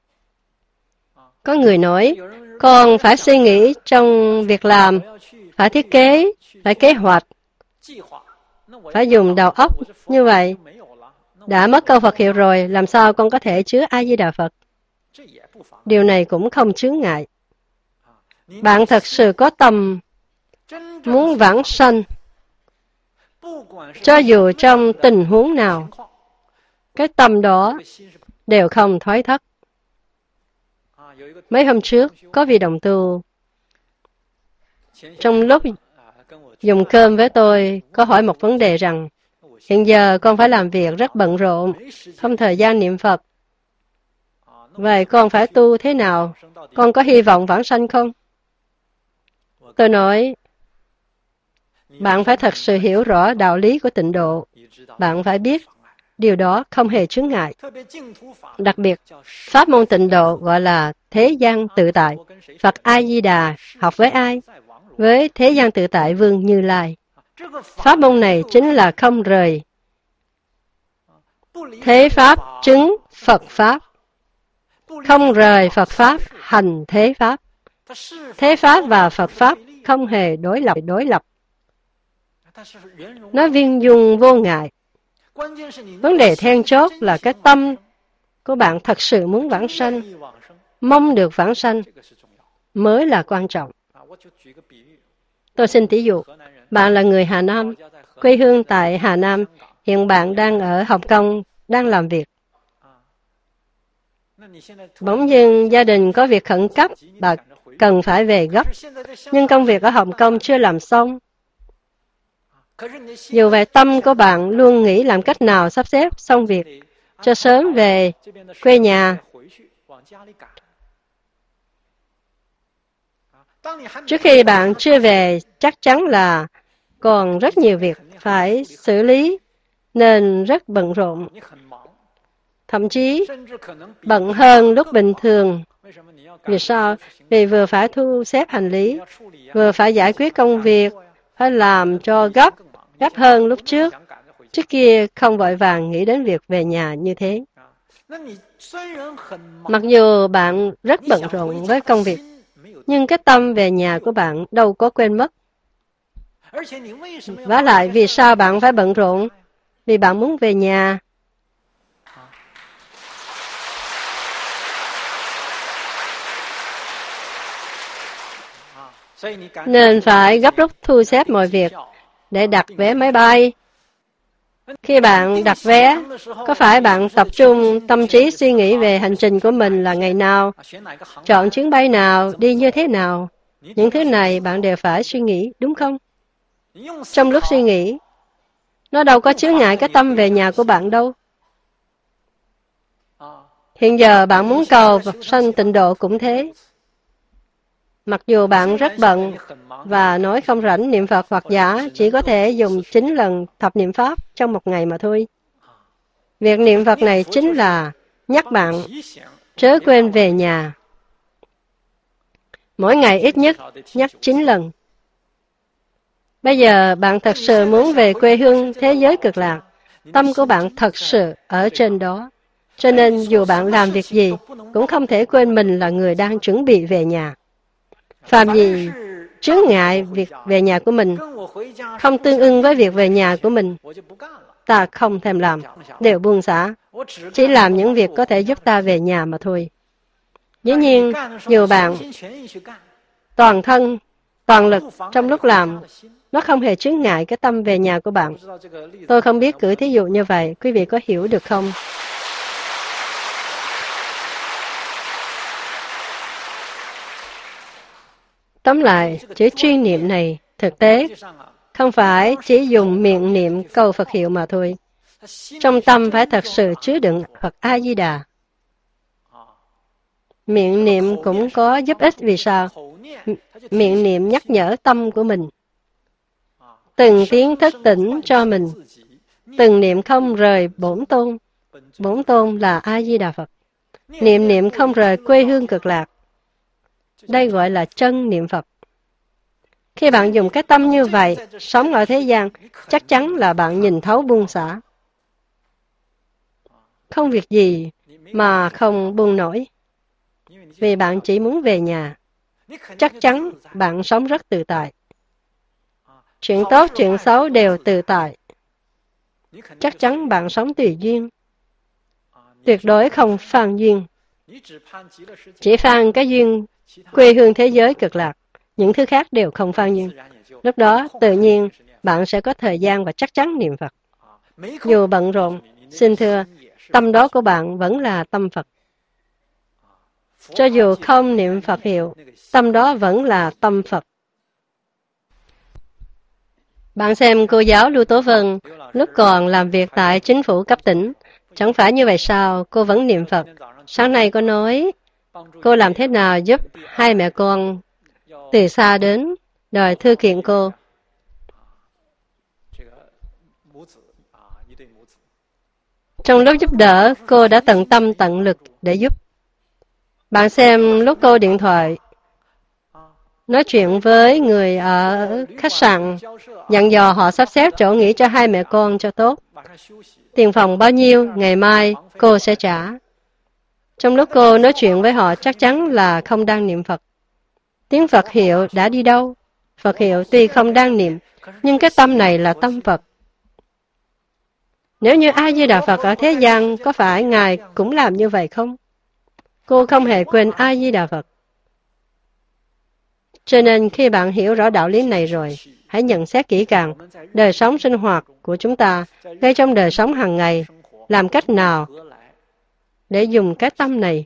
Có người nói, con phải suy nghĩ trong việc làm, phải thiết kế, phải kế hoạch, phải dùng đầu óc như vậy. Đã mất câu Phật hiệu rồi, làm sao con có thể chứa A-di-đà Phật? Điều này cũng không chướng ngại. Bạn thật sự có tâm muốn vãng sanh, cho dù trong tình huống nào, cái tâm đó đều không thoái thất. Mấy hôm trước, có vị đồng tu trong lúc dùng cơm với tôi có hỏi một vấn đề rằng, hiện giờ con phải làm việc rất bận rộn, không thời gian niệm Phật. Vậy con phải tu thế nào? Con có hy vọng vãng sanh không? Tôi nói, bạn phải thật sự hiểu rõ đạo lý của tịnh độ. Bạn phải biết, điều đó không hề chướng ngại. Đặc biệt, pháp môn tịnh độ gọi là thế gian tự tại. Phật A-di-đà học với ai? Với thế gian tự tại Vương Như Lai. Pháp môn này chính là không rời thế pháp chứng Phật Pháp. Không rời Phật Pháp hành thế Pháp. Thế Pháp và Phật Pháp không hề đối lập. Nó viên dung vô ngại. Vấn đề then chốt là cái tâm của bạn thật sự muốn vãng sanh, mong được vãng sanh mới là quan trọng. Tôi xin tỉ dụ, bạn là người Hà Nam, quê hương tại Hà Nam, hiện bạn đang ở Hồng Kông, đang làm việc. Bỗng dưng gia đình có việc khẩn cấp, bạn cần phải về gấp, nhưng công việc ở Hồng Kông chưa làm xong. Dù vậy tâm của bạn luôn nghĩ làm cách nào sắp xếp xong việc, cho sớm về quê nhà. Trước khi bạn chưa về, chắc chắn là còn rất nhiều việc phải xử lý, nên rất bận rộn. thậm chí bận hơn lúc bình thường. Vì sao? Vì vừa phải thu xếp hành lý, vừa phải giải quyết công việc, phải làm cho gấp hơn lúc trước. Trước kia không vội vàng nghĩ đến việc về nhà như thế. Mặc dù bạn rất bận rộn với công việc, nhưng cái tâm về nhà của bạn đâu có quên mất. Vả lại, vì sao bạn phải bận rộn? Vì bạn muốn về nhà. Nên phải gấp rút thu xếp mọi việc để đặt vé máy bay. Khi bạn đặt vé, có phải bạn tập trung tâm trí suy nghĩ về hành trình của mình là ngày nào, chọn chuyến bay nào, đi như thế nào? Những thứ này bạn đều phải suy nghĩ, đúng không? Trong lúc suy nghĩ, nó đâu có chướng ngại cái tâm về nhà của bạn đâu. Hiện giờ bạn muốn cầu Phật sanh tịnh độ cũng thế. Mặc dù bạn rất bận và nói không rảnh niệm Phật hoặc giả chỉ có thể dùng 9 lần thập niệm Pháp trong một ngày mà thôi. Việc niệm Phật này chính là nhắc bạn chớ quên về nhà. Mỗi ngày ít nhất nhắc 9 lần. Bây giờ bạn thật sự muốn về quê hương thế giới cực lạc. Tâm của bạn thật sự ở trên đó. Cho nên dù bạn làm việc gì, cũng không thể quên mình là người đang chuẩn bị về nhà. Phạm gì chướng ngại việc về nhà của mình, không tương ưng với việc về nhà của mình, ta không thèm làm, đều buông xả. Chỉ làm những việc có thể giúp ta về nhà mà thôi. Dĩ nhiên, dù bạn toàn thân, toàn lực trong lúc làm, nó không hề chướng ngại cái tâm về nhà của bạn. Tôi không biết cử thí dụ như vậy, quý vị có hiểu được không? Tóm lại, chữ chuyên niệm này thực tế không phải chỉ dùng miệng niệm câu Phật hiệu mà thôi. Trong tâm phải thật sự chứa đựng Phật A-di-đà. Miệng niệm cũng có giúp ích vì sao? Miệng niệm nhắc nhở tâm của mình. Từng tiếng thức tỉnh cho mình. Từng niệm không rời bổn tôn. Bổn tôn là A-di-đà Phật. Niệm niệm không rời quê hương cực lạc. Đây gọi là chân niệm Phật. Khi bạn dùng cái tâm như vậy, sống ở thế gian, chắc chắn là bạn nhìn thấu buông xả. Không việc gì mà không buông nổi. Vì bạn chỉ muốn về nhà. Chắc chắn bạn sống rất tự tại. Chuyện tốt, chuyện xấu đều tự tại. Chắc chắn bạn sống tùy duyên. Tuyệt đối không phan duyên. Chỉ phan cái duyên quê hương thế giới cực lạc. Những thứ khác đều không phan duyên. Lúc đó, tự nhiên, bạn sẽ có thời gian và chắc chắn niệm Phật. Dù bận rộn, xin thưa, tâm đó của bạn vẫn là tâm Phật. Cho dù không niệm Phật hiệu, tâm đó vẫn là tâm Phật. Bạn xem cô giáo Lưu Tố Vân lúc còn làm việc tại chính phủ cấp tỉnh. Chẳng phải như vậy sao, cô vẫn niệm Phật. Sáng nay cô nói, cô làm thế nào giúp hai mẹ con từ xa đến đòi thư kiện cô. Trong lúc giúp đỡ, cô đã tận tâm tận lực để giúp. Bạn xem lúc cô điện thoại, nói chuyện với người ở khách sạn, dặn dò họ sắp xếp chỗ nghỉ cho hai mẹ con cho tốt. Tiền phòng bao nhiêu, ngày mai cô sẽ trả. Trong lúc cô nói chuyện với họ chắc chắn là không đang niệm Phật. Tiếng Phật hiệu đã đi đâu? Phật hiệu tuy không đang niệm, nhưng cái tâm này là tâm Phật. Nếu như A-di-đà Phật ở thế gian, có phải Ngài cũng làm như vậy không? Cô không hề quên A-di-đà Phật. Cho nên khi bạn hiểu rõ đạo lý này rồi, hãy nhận xét kỹ càng đời sống sinh hoạt của chúng ta, ngay trong đời sống hàng ngày, làm cách nào để dùng cái tâm này.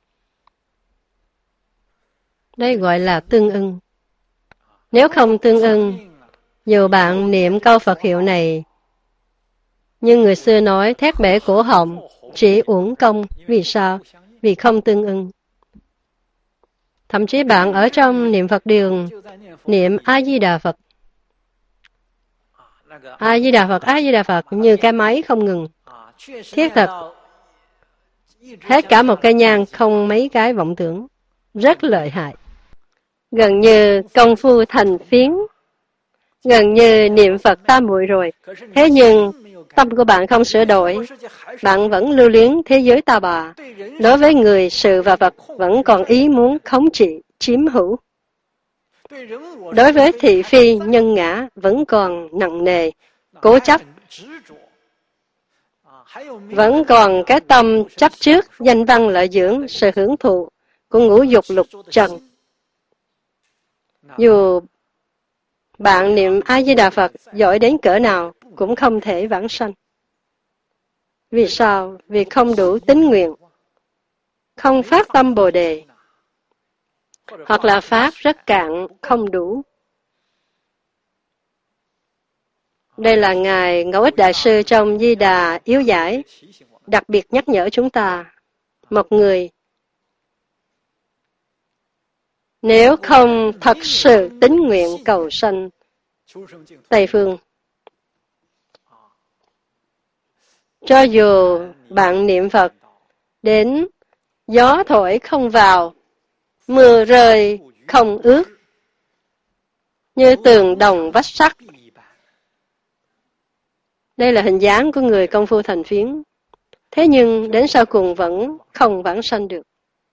Đây gọi là tương ưng. Nếu không tương ưng, dù bạn niệm câu Phật hiệu này, nhưng người xưa nói thét bể cổ họng, chỉ uổng công. Vì sao? Vì không tương ưng. Thậm chí bạn ở trong niệm Phật đường, niệm A-di-đà Phật. A-di-đà Phật, A-di-đà Phật như cái máy không ngừng. Thiết thật, Hết cả một cây nhang không mấy cái vọng tưởng. Rất lợi hại. Gần như công phu thành phiến. Gần như niệm Phật tam muội rồi. Thế nhưng tâm của bạn không sửa đổi. Bạn vẫn lưu luyến thế giới ta bà. Đối với người, sự và vật vẫn còn ý muốn khống trị, chiếm hữu. Đối với thị phi, nhân ngã vẫn còn nặng nề, cố chấp. Vẫn còn cái tâm chấp trước, danh văn lợi dưỡng, sự hưởng thụ của ngũ dục lục trần. Dù bạn niệm A-di-đà Phật giỏi đến cỡ nào cũng không thể vãng sanh. Vì sao? Vì không đủ tín nguyện, không phát tâm Bồ Đề, hoặc là phát rất cạn, không đủ. Đây là Ngài Ngẫu Ích Đại Sư trong Di Đà Yếu Giải, đặc biệt nhắc nhở chúng ta, một người nếu không thật sự tín nguyện cầu sanh Tây Phương, cho dù bạn niệm Phật đến gió thổi không vào, mưa rơi không ướt, như tường đồng vách sắt. Đây là hình dáng của người công phu thành phiến. Thế nhưng đến sau cùng vẫn không vãng sanh được.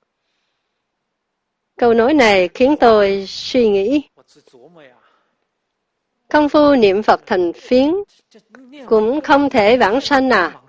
Câu nói này khiến tôi suy nghĩ. Công phu niệm Phật thành phiến cũng không thể vãng sanh à?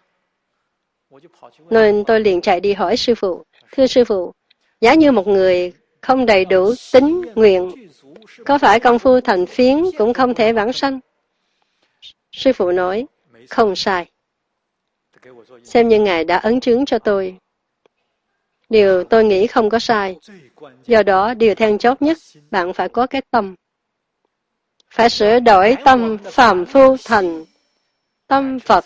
Nên tôi liền chạy đi hỏi sư phụ. Thưa sư phụ, giả như một người không đầy đủ tín nguyện, có phải công phu thành phiến cũng không thể vãng sanh? Sư phụ nói, không sai. Xem như Ngài đã ấn chứng cho tôi. Điều tôi nghĩ không có sai. Do đó, điều then chốt nhất, bạn phải có cái tâm. Phải sửa đổi tâm phàm phu thành tâm Phật.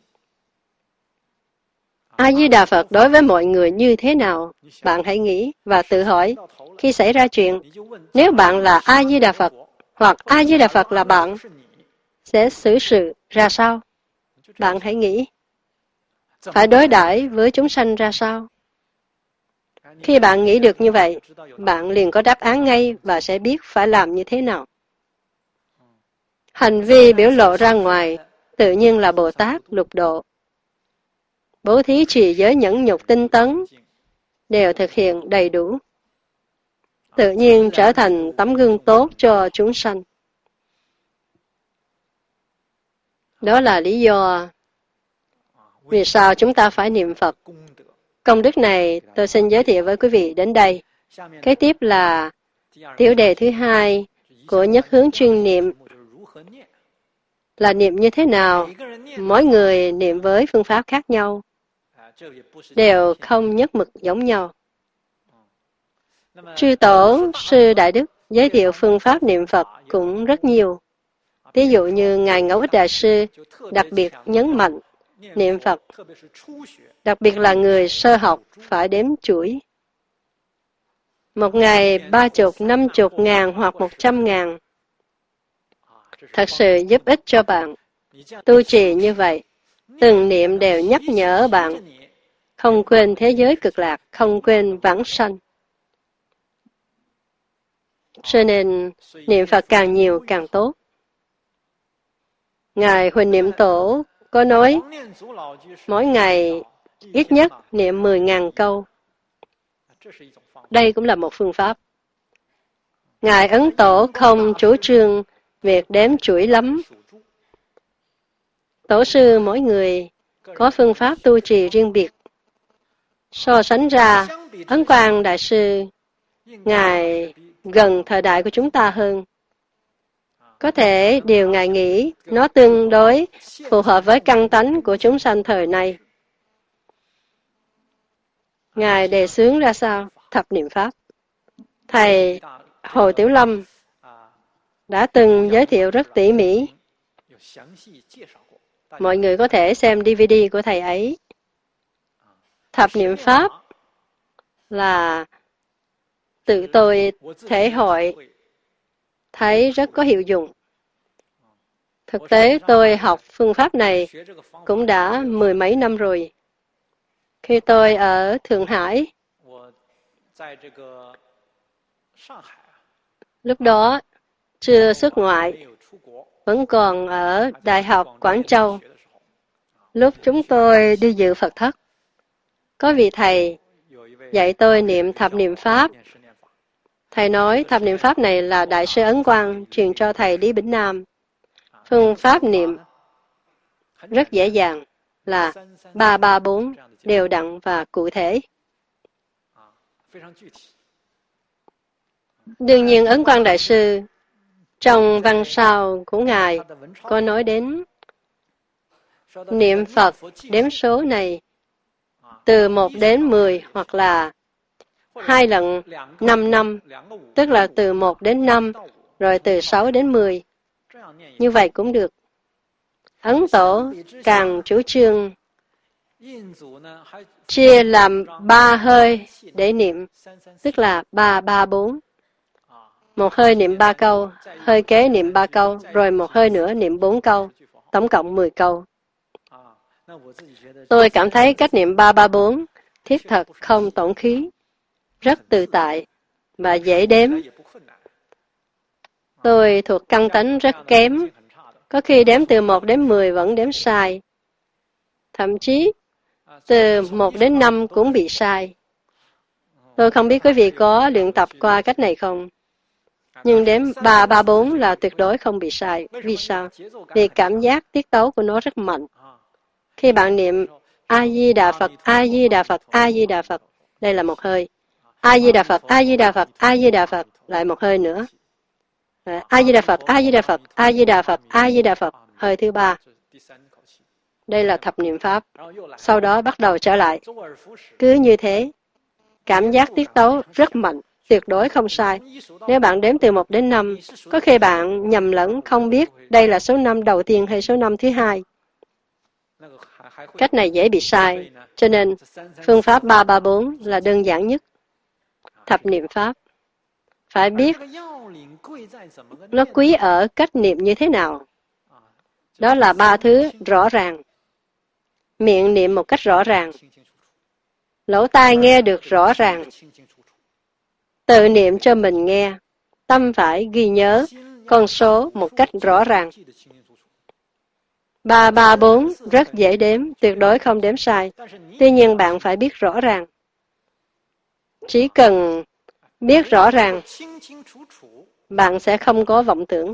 A-di-đà Phật đối với mọi người như thế nào? Bạn hãy nghĩ và tự hỏi. Khi xảy ra chuyện, nếu bạn là A-di-đà Phật, hoặc A-di-đà Phật là bạn, sẽ xử sự ra sao? Bạn hãy nghĩ. Phải đối đãi với chúng sanh ra sao? Khi bạn nghĩ được như vậy, bạn liền có đáp án ngay và sẽ biết phải làm như thế nào. Hành vi biểu lộ ra ngoài tự nhiên là Bồ Tát lục độ. Bố thí trì giới nhẫn nhục tinh tấn đều thực hiện đầy đủ. Tự nhiên trở thành tấm gương tốt cho chúng sanh. Đó là lý do vì sao chúng ta phải niệm Phật. Công đức này tôi xin giới thiệu với quý vị đến đây. Kế tiếp là tiểu đề thứ hai của nhất hướng chuyên niệm là niệm như thế nào. Mỗi người niệm với phương pháp khác nhau, đều không nhất mực giống nhau. Chư Tổ, Sư Đại Đức giới thiệu phương pháp niệm Phật cũng rất nhiều. Ví dụ như Ngài Ngẫu Ích Đại Sư đặc biệt nhấn mạnh niệm Phật, đặc biệt là người sơ học phải đếm chuỗi. Một ngày 30, 50 ngàn hoặc 100 ngàn. Thật sự giúp ích cho bạn. Tu trì như vậy, từng niệm đều nhắc nhở bạn, không quên thế giới cực lạc, không quên vãng sanh. Cho nên, niệm Phật càng nhiều càng tốt. Ngài Huỳnh Niệm Tổ có nói, mỗi ngày ít nhất niệm 10.000 câu. Đây cũng là một phương pháp. Ngài Ấn Tổ không chủ trương việc đếm chuỗi lắm. Tổ sư mỗi người có phương pháp tu trì riêng biệt. So sánh ra, Ấn Quang Đại Sư, Ngài gần thời đại của chúng ta hơn. Có thể điều Ngài nghĩ nó tương đối phù hợp với căn tánh của chúng sanh thời nay. Ngài đề xướng ra sao? Thập niệm Pháp. Thầy Hồ Tiểu Lâm đã từng giới thiệu rất tỉ mỉ. Mọi người có thể xem DVD của thầy ấy. Thập niệm Pháp là tự tôi thể hội, thấy rất có hiệu dụng. Thực tế tôi học phương pháp này cũng đã 10 mấy năm rồi. Khi tôi ở Thượng Hải, lúc đó chưa xuất ngoại, vẫn còn ở Đại học Quảng Châu. Lúc chúng tôi đi dự Phật thất, có vị thầy dạy tôi niệm thập niệm Pháp. Thầy nói thập niệm Pháp này là Đại sư Ấn Quang truyền cho thầy Lý Bỉnh Nam. Phương pháp niệm rất dễ dàng là 334, đều đặn và cụ thể. Đương nhiên Ấn Quang Đại sư trong văn sao của Ngài có nói đến niệm Phật đếm số này từ 1 đến 10 hoặc là 2 lần 5 năm, tức là từ 1 đến 5, rồi từ 6 đến 10. Như vậy cũng được. Ấn Tổ càng chủ trương chia làm 3 hơi để niệm, tức là 334. Một hơi niệm 3 câu, hơi kế niệm 3 câu, rồi một hơi nữa niệm 4 câu, tổng cộng 10 câu. Tôi cảm thấy cách niệm 334 thiết thật không tổn khí, rất tự tại và dễ đếm. Tôi thuộc căn tánh rất kém, có khi đếm từ 1 đến 10 vẫn đếm sai. Thậm chí từ 1 đến 5 cũng bị sai. Tôi không biết quý vị có luyện tập qua cách này không? Nhưng đếm 334 là tuyệt đối không bị sai. Vì sao? Vì cảm giác tiết tấu của nó rất mạnh. Khi bạn niệm A-di-đà Phật, A-di-đà Phật, A-di-đà Phật, đây là một hơi. A-di-đà Phật, A-di-đà Phật, A-di-đà Phật, lại một hơi nữa. A-di-đà Phật, A-di-đà Phật, A-di-đà Phật, A-di-đà Phật, hơi thứ 3. Đây là thập niệm Pháp. Sau đó bắt đầu trở lại. Cứ như thế, cảm giác tiết tấu rất mạnh, tuyệt đối không sai. Nếu bạn đếm từ 1 đến 5, có khi bạn nhầm lẫn không biết đây là số 5 đầu tiên hay số 5 thứ 2. Cách này dễ bị sai, cho nên phương pháp 334 là đơn giản nhất. Thập niệm Pháp. Phải biết nó quý ở cách niệm như thế nào. Đó là 3 thứ rõ ràng. Miệng niệm một cách rõ ràng. Lỗ tai nghe được rõ ràng. Tự niệm cho mình nghe. Tâm phải ghi nhớ con số một cách rõ ràng. 334 rất dễ đếm, tuyệt đối không đếm sai. Tuy nhiên bạn phải biết rõ ràng. Chỉ cần biết rõ ràng, bạn sẽ không có vọng tưởng.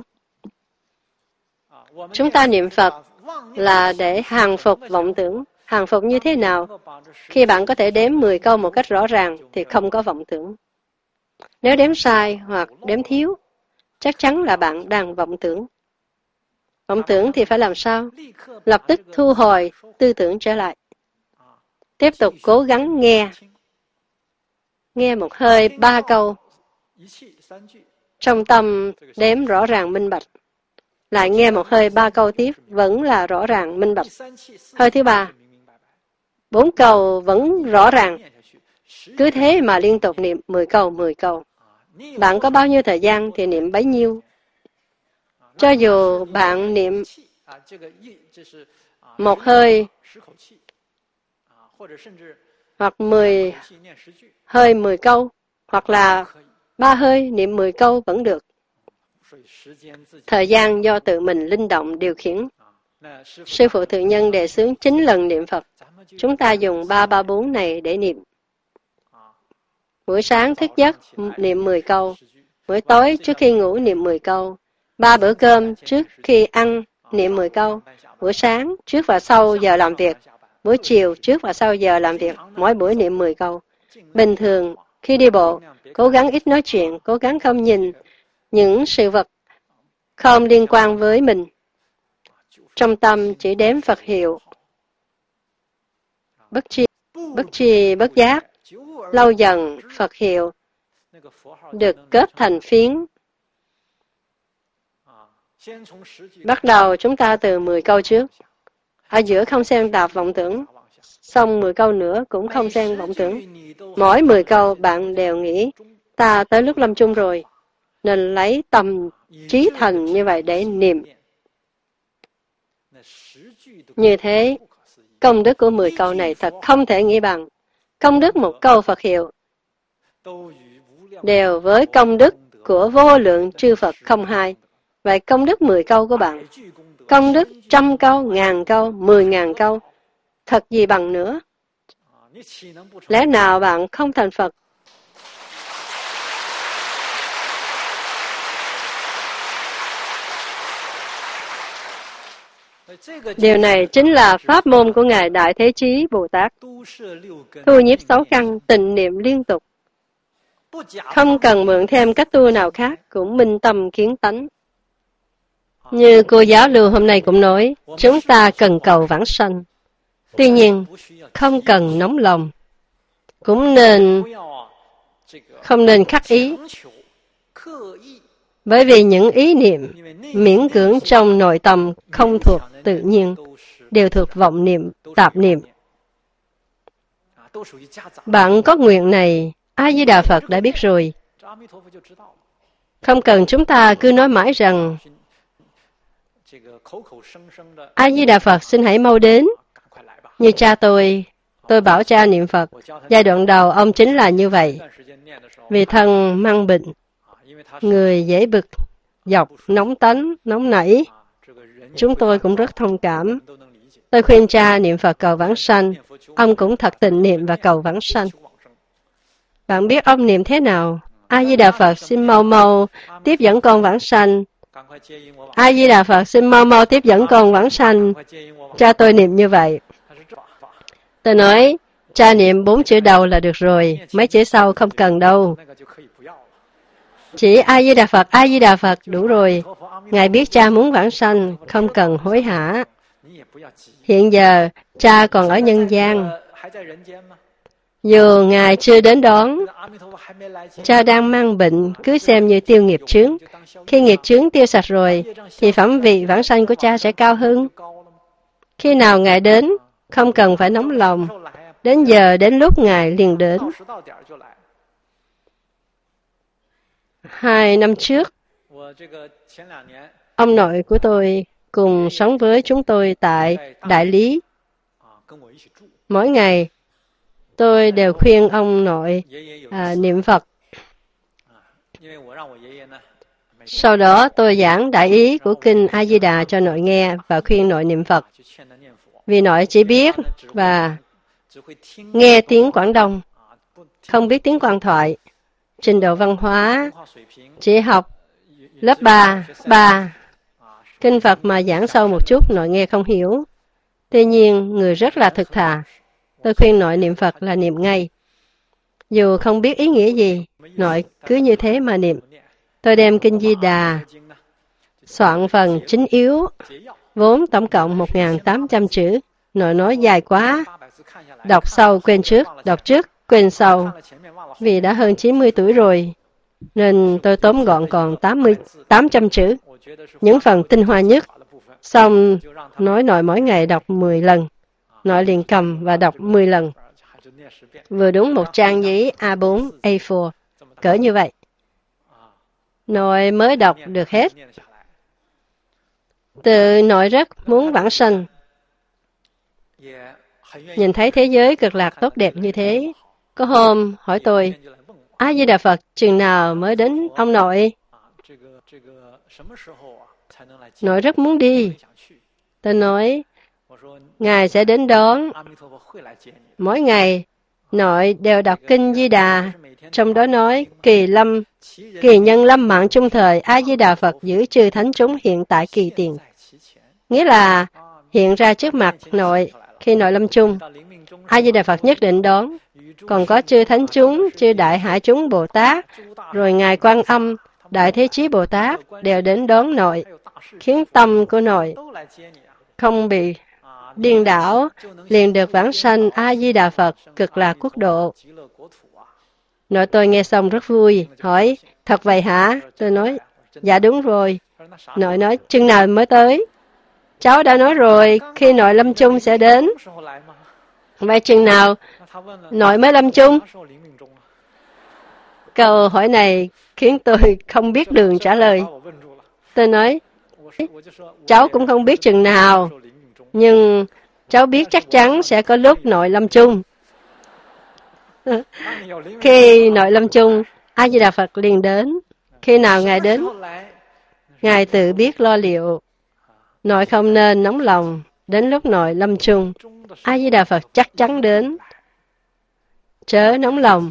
Chúng ta niệm Phật là để hàng phục vọng tưởng. Hàng phục như thế nào? Khi bạn có thể đếm 10 câu một cách rõ ràng thì không có vọng tưởng. Nếu đếm sai hoặc đếm thiếu, chắc chắn là bạn đang vọng tưởng. Vọng tưởng thì phải làm sao? Lập tức thu hồi tư tưởng trở lại. Tiếp tục cố gắng nghe. Nghe một hơi 3 câu. Trong tâm đếm rõ ràng minh bạch. Lại nghe một hơi 3 câu tiếp, vẫn là rõ ràng minh bạch. Hơi thứ 3. 4 câu vẫn rõ ràng. Cứ thế mà liên tục niệm 10 câu, 10 câu. Bạn có bao nhiêu thời gian thì niệm bấy nhiêu. Cho dù bạn niệm một hơi hoặc 10 hơi 10 câu, hoặc là 3 hơi niệm 10 câu vẫn được. Thời gian do tự mình linh động điều khiển. Sư phụ Thượng Nhân đề xướng 9 lần niệm Phật. Chúng ta dùng 334 này để niệm. Buổi sáng thức giấc niệm 10 câu. Buổi tối trước khi ngủ niệm 10 câu. 3 bữa cơm trước khi ăn niệm 10 câu. Buổi sáng trước và sau giờ làm việc. Buổi chiều trước và sau giờ làm việc. Mỗi buổi niệm 10 câu. Bình thường khi đi bộ, cố gắng ít nói chuyện, cố gắng không nhìn những sự vật không liên quan với mình. Trong tâm chỉ đếm Phật hiệu. Bất tri bất giác. Lâu dần Phật hiệu được kết thành phiến. Bắt đầu chúng ta từ 10 câu trước. Ở giữa không xen tạp vọng tưởng. Xong 10 câu nữa cũng không xen vọng tưởng. Mỗi 10 câu bạn đều nghĩ ta tới lúc lâm chung rồi. Nên lấy tâm trí thành như vậy để niệm. Như thế, Công đức của 10 câu này thật không thể nghĩ bằng. Công đức một câu Phật hiệu đều với công đức của vô lượng chư Phật không hai. Vậy công đức 10 câu của bạn, công đức 100 câu, 1000 câu, 10.000 câu, thật gì bằng nữa? Lẽ nào bạn không thành Phật? Điều này chính là pháp môn của Ngài Đại Thế Chí Bồ Tát. Thu nhiếp 6 căn, tịnh niệm liên tục. Không cần mượn thêm cách tu nào khác, cũng minh tâm kiến tánh. Như cô giáo Lưu hôm nay cũng nói, chúng ta cần cầu vãng sanh. Tuy nhiên, không cần nóng lòng. Cũng không nên khắc ý. Bởi vì những ý niệm miễn cưỡng trong nội tâm không thuộc tự nhiên, đều thuộc vọng niệm, tạp niệm. Bạn có nguyện này, A-di-đà Phật đã biết rồi. Không cần chúng ta cứ nói mãi rằng A-di-đà Phật xin hãy mau đến. Như cha tôi bảo cha niệm Phật. Giai đoạn đầu ông chính là như vậy. Vì thân mang bệnh, người dễ bực, dọc, nóng tánh, nóng nảy. Chúng tôi cũng rất thông cảm. Tôi khuyên cha niệm Phật cầu vãng sanh. Ông cũng thật tình niệm và cầu vãng sanh. Bạn biết ông niệm thế nào? A-di-đà Phật xin mau mau tiếp dẫn con vãng sanh. A-di-đà Phật xin mau mau tiếp dẫn con vãng sanh. Cha tôi niệm như vậy. Tôi nói, cha niệm 4 chữ đầu là được rồi, mấy chữ sau không cần đâu. Chỉ A-di-đà Phật đủ rồi. Ngài biết cha muốn vãng sanh, không cần hối hả. Hiện giờ, cha còn ở nhân gian. Dù Ngài chưa đến đón, cha đang mang bệnh, cứ xem như tiêu nghiệp chướng. Khi nghiệp chướng tiêu sạch rồi, thì phẩm vị vãng sanh của cha sẽ cao hơn. Khi nào Ngài đến, không cần phải nóng lòng. Đến giờ, đến lúc Ngài liền đến. 2 năm trước, ông nội của tôi cùng sống với chúng tôi tại Đại Lý. Mỗi ngày, tôi đều khuyên ông nội niệm Phật. Sau đó tôi giảng đại ý của kinh A-di-đà cho nội nghe và khuyên nội niệm Phật. Vì nội chỉ biết và nghe tiếng Quảng Đông, không biết tiếng Quan Thoại. Trình độ văn hóa chỉ học lớp 3. Kinh Phật mà giảng sâu một chút nội nghe không hiểu. Tuy nhiên, người rất là thực thà. Tôi khuyên nội niệm Phật là niệm ngay. Dù không biết ý nghĩa gì, nội cứ như thế mà niệm. Tôi đem kinh Di Đà, soạn phần chính yếu, vốn tổng cộng 1.800 chữ. Nội nói dài quá, đọc sau quên trước, đọc trước quên sau. Vì đã hơn 90 tuổi rồi, nên tôi tóm gọn còn 800 chữ. Những phần tinh hoa nhất, xong nói nội mỗi ngày đọc 10 lần. Nội liền cầm và đọc 10 lần. Vừa đúng một trang giấy A4, A4, cỡ như vậy. Nội mới đọc được hết. Từ nội rất muốn vãng sanh. Nhìn thấy thế giới cực lạc tốt đẹp như thế. Có hôm hỏi tôi, A-di-đà Phật chừng nào mới đến ông nội? Nội rất muốn đi. Tôi nói, Ngài sẽ đến đón. Mỗi ngày, nội đều đọc kinh Di Đà, trong đó nói kỳ nhân lâm mạng chung thời, A-di-đà Phật giữ chư thánh chúng hiện tại kỳ tiền. Nghĩa là hiện ra trước mặt nội khi nội lâm chung, A-di-đà Phật nhất định đón. Còn có chư thánh chúng, chư đại hải chúng Bồ Tát, rồi Ngài Quan Âm, Đại Thế Chí Bồ Tát đều đến đón nội, khiến tâm của nội không bị điên đảo, liền được vãng sanh A-di-đà Phật, cực lạc quốc độ. Nội tôi nghe xong rất vui, hỏi, thật vậy hả? Tôi nói, dạ đúng rồi. Nội nói, chừng nào mới tới? Cháu đã nói rồi, khi nội lâm chung sẽ đến. Vậy chừng nào nội mới lâm chung? Câu hỏi này khiến tôi không biết đường trả lời. Tôi nói, cháu cũng không biết chừng nào, nhưng Cháu biết chắc chắn sẽ có lúc nội lâm chung. Khi nội lâm chung, A Di Đà Phật liền đến. Khi nào Ngài đến? Ngài tự biết lo liệu. Nội không nên nóng lòng. Đến lúc nội lâm chung, A Di Đà Phật chắc chắn đến. Chớ nóng lòng.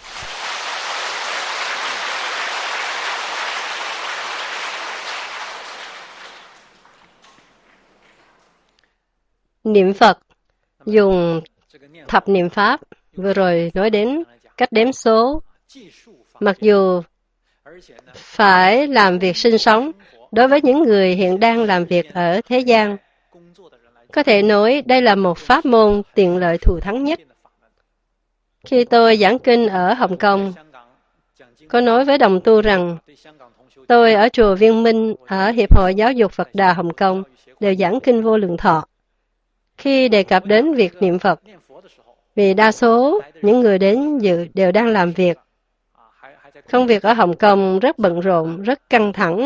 Niệm Phật dùng thập niệm Pháp, vừa rồi nói đến cách đếm số. Mặc dù phải làm việc sinh sống, đối với những người hiện đang làm việc ở thế gian, có thể nói đây là một pháp môn tiện lợi thù thắng nhất. Khi tôi giảng kinh ở Hồng Kông, có nói với đồng tu rằng tôi ở chùa Viên Minh, ở Hiệp hội Giáo dục Phật Đà Hồng Kông, đều giảng kinh Vô Lượng Thọ. Khi đề cập đến việc niệm Phật, vì đa số những người đến dự đều đang làm việc. Công việc ở Hồng Kông rất bận rộn, rất căng thẳng,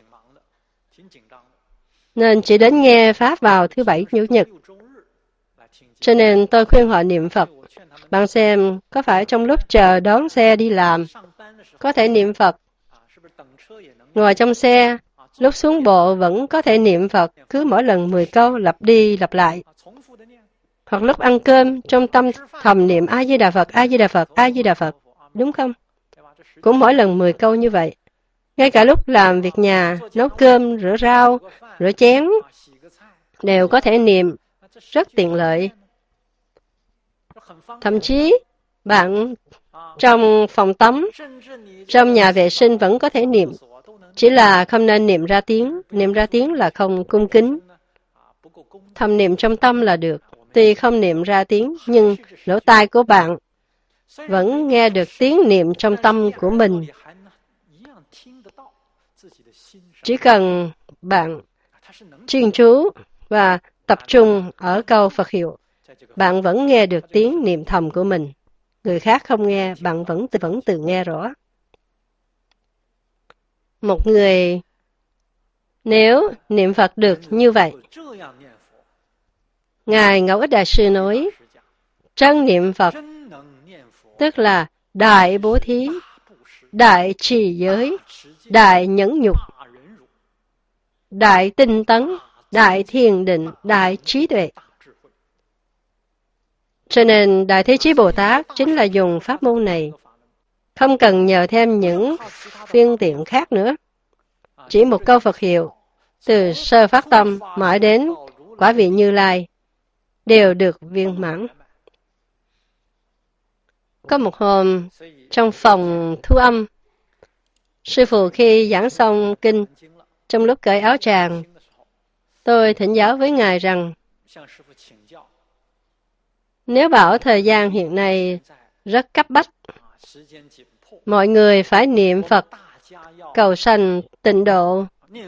nên chỉ đến nghe Pháp vào thứ Bảy, Chủ nhật. Cho nên tôi khuyên họ niệm Phật. Bạn xem, có phải trong lúc chờ đón xe đi làm, có thể niệm Phật. Ngồi trong xe, lúc xuống bộ vẫn có thể niệm Phật, cứ mỗi lần 10 câu lặp đi lặp lại. Hoặc lúc ăn cơm, trong tâm thầm niệm A Di Đà Phật, A Di Đà Phật, A Di Đà Phật, đúng không? Cũng mỗi lần 10 câu như vậy. Ngay cả lúc làm việc nhà, nấu cơm, rửa rau, rửa chén, đều có thể niệm, rất tiện lợi. Thậm chí, bạn trong phòng tắm, trong nhà vệ sinh vẫn có thể niệm. Chỉ là không nên niệm ra tiếng là không cung kính. Thầm niệm trong tâm là được. Tuy không niệm ra tiếng, nhưng lỗ tai của bạn vẫn nghe được tiếng niệm trong tâm của mình. Chỉ cần bạn chuyên chú và tập trung ở câu Phật hiệu, bạn vẫn nghe được tiếng niệm thầm của mình. Người khác không nghe, bạn vẫn tự nghe rõ. Một người nếu niệm Phật được như vậy, Ngài Ngẫu Ích Đại Sư nói, chân niệm Phật tức là đại bố thí, đại trì giới, đại nhẫn nhục, đại tinh tấn, đại thiền định, đại trí tuệ. Cho nên Đại Thế Chí Bồ Tát chính là dùng pháp môn này, không cần nhờ thêm những phương tiện khác nữa. Chỉ một câu Phật hiệu, từ sơ phát tâm mãi đến quả vị Như Lai, đều được viên mãn. Có một hôm, trong phòng thu âm, sư phụ khi giảng xong kinh, trong lúc cởi áo tràng, tôi thỉnh giáo với Ngài rằng, nếu bảo thời gian hiện nay rất cấp bách, mọi người phải niệm Phật, cầu sanh tịnh độ.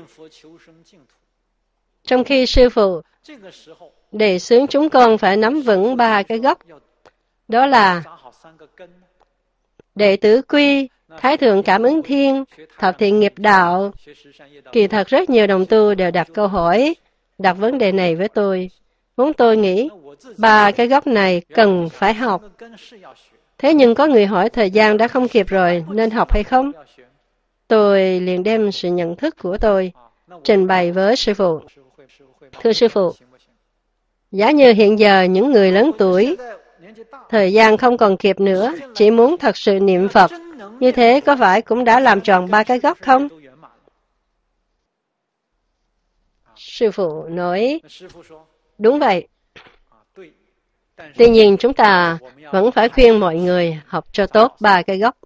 Trong khi sư phụ đề xướng chúng con phải nắm vững 3 cái gốc, đó là đệ tử quy, thái thượng cảm ứng thiên, thập thiện nghiệp đạo. Kỳ thật rất nhiều đồng tu đều đặt câu hỏi, đặt vấn đề này với tôi. Muốn tôi nghĩ 3 cái gốc này cần phải học. Thế nhưng có người hỏi thời gian đã không kịp rồi, nên học hay không? Tôi liền đem sự nhận thức của tôi trình bày với sư phụ. Thưa sư phụ, giả như hiện giờ những người lớn tuổi, thời gian không còn kịp nữa, chỉ muốn thật sự niệm Phật, như thế có phải cũng đã làm tròn 3 cái gốc không? Sư phụ nói, đúng vậy. Tuy nhiên chúng ta vẫn phải khuyên mọi người học cho tốt 3 cái gốc.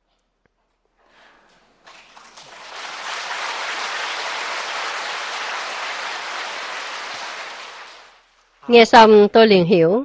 Nghe xong tôi liền hiểu.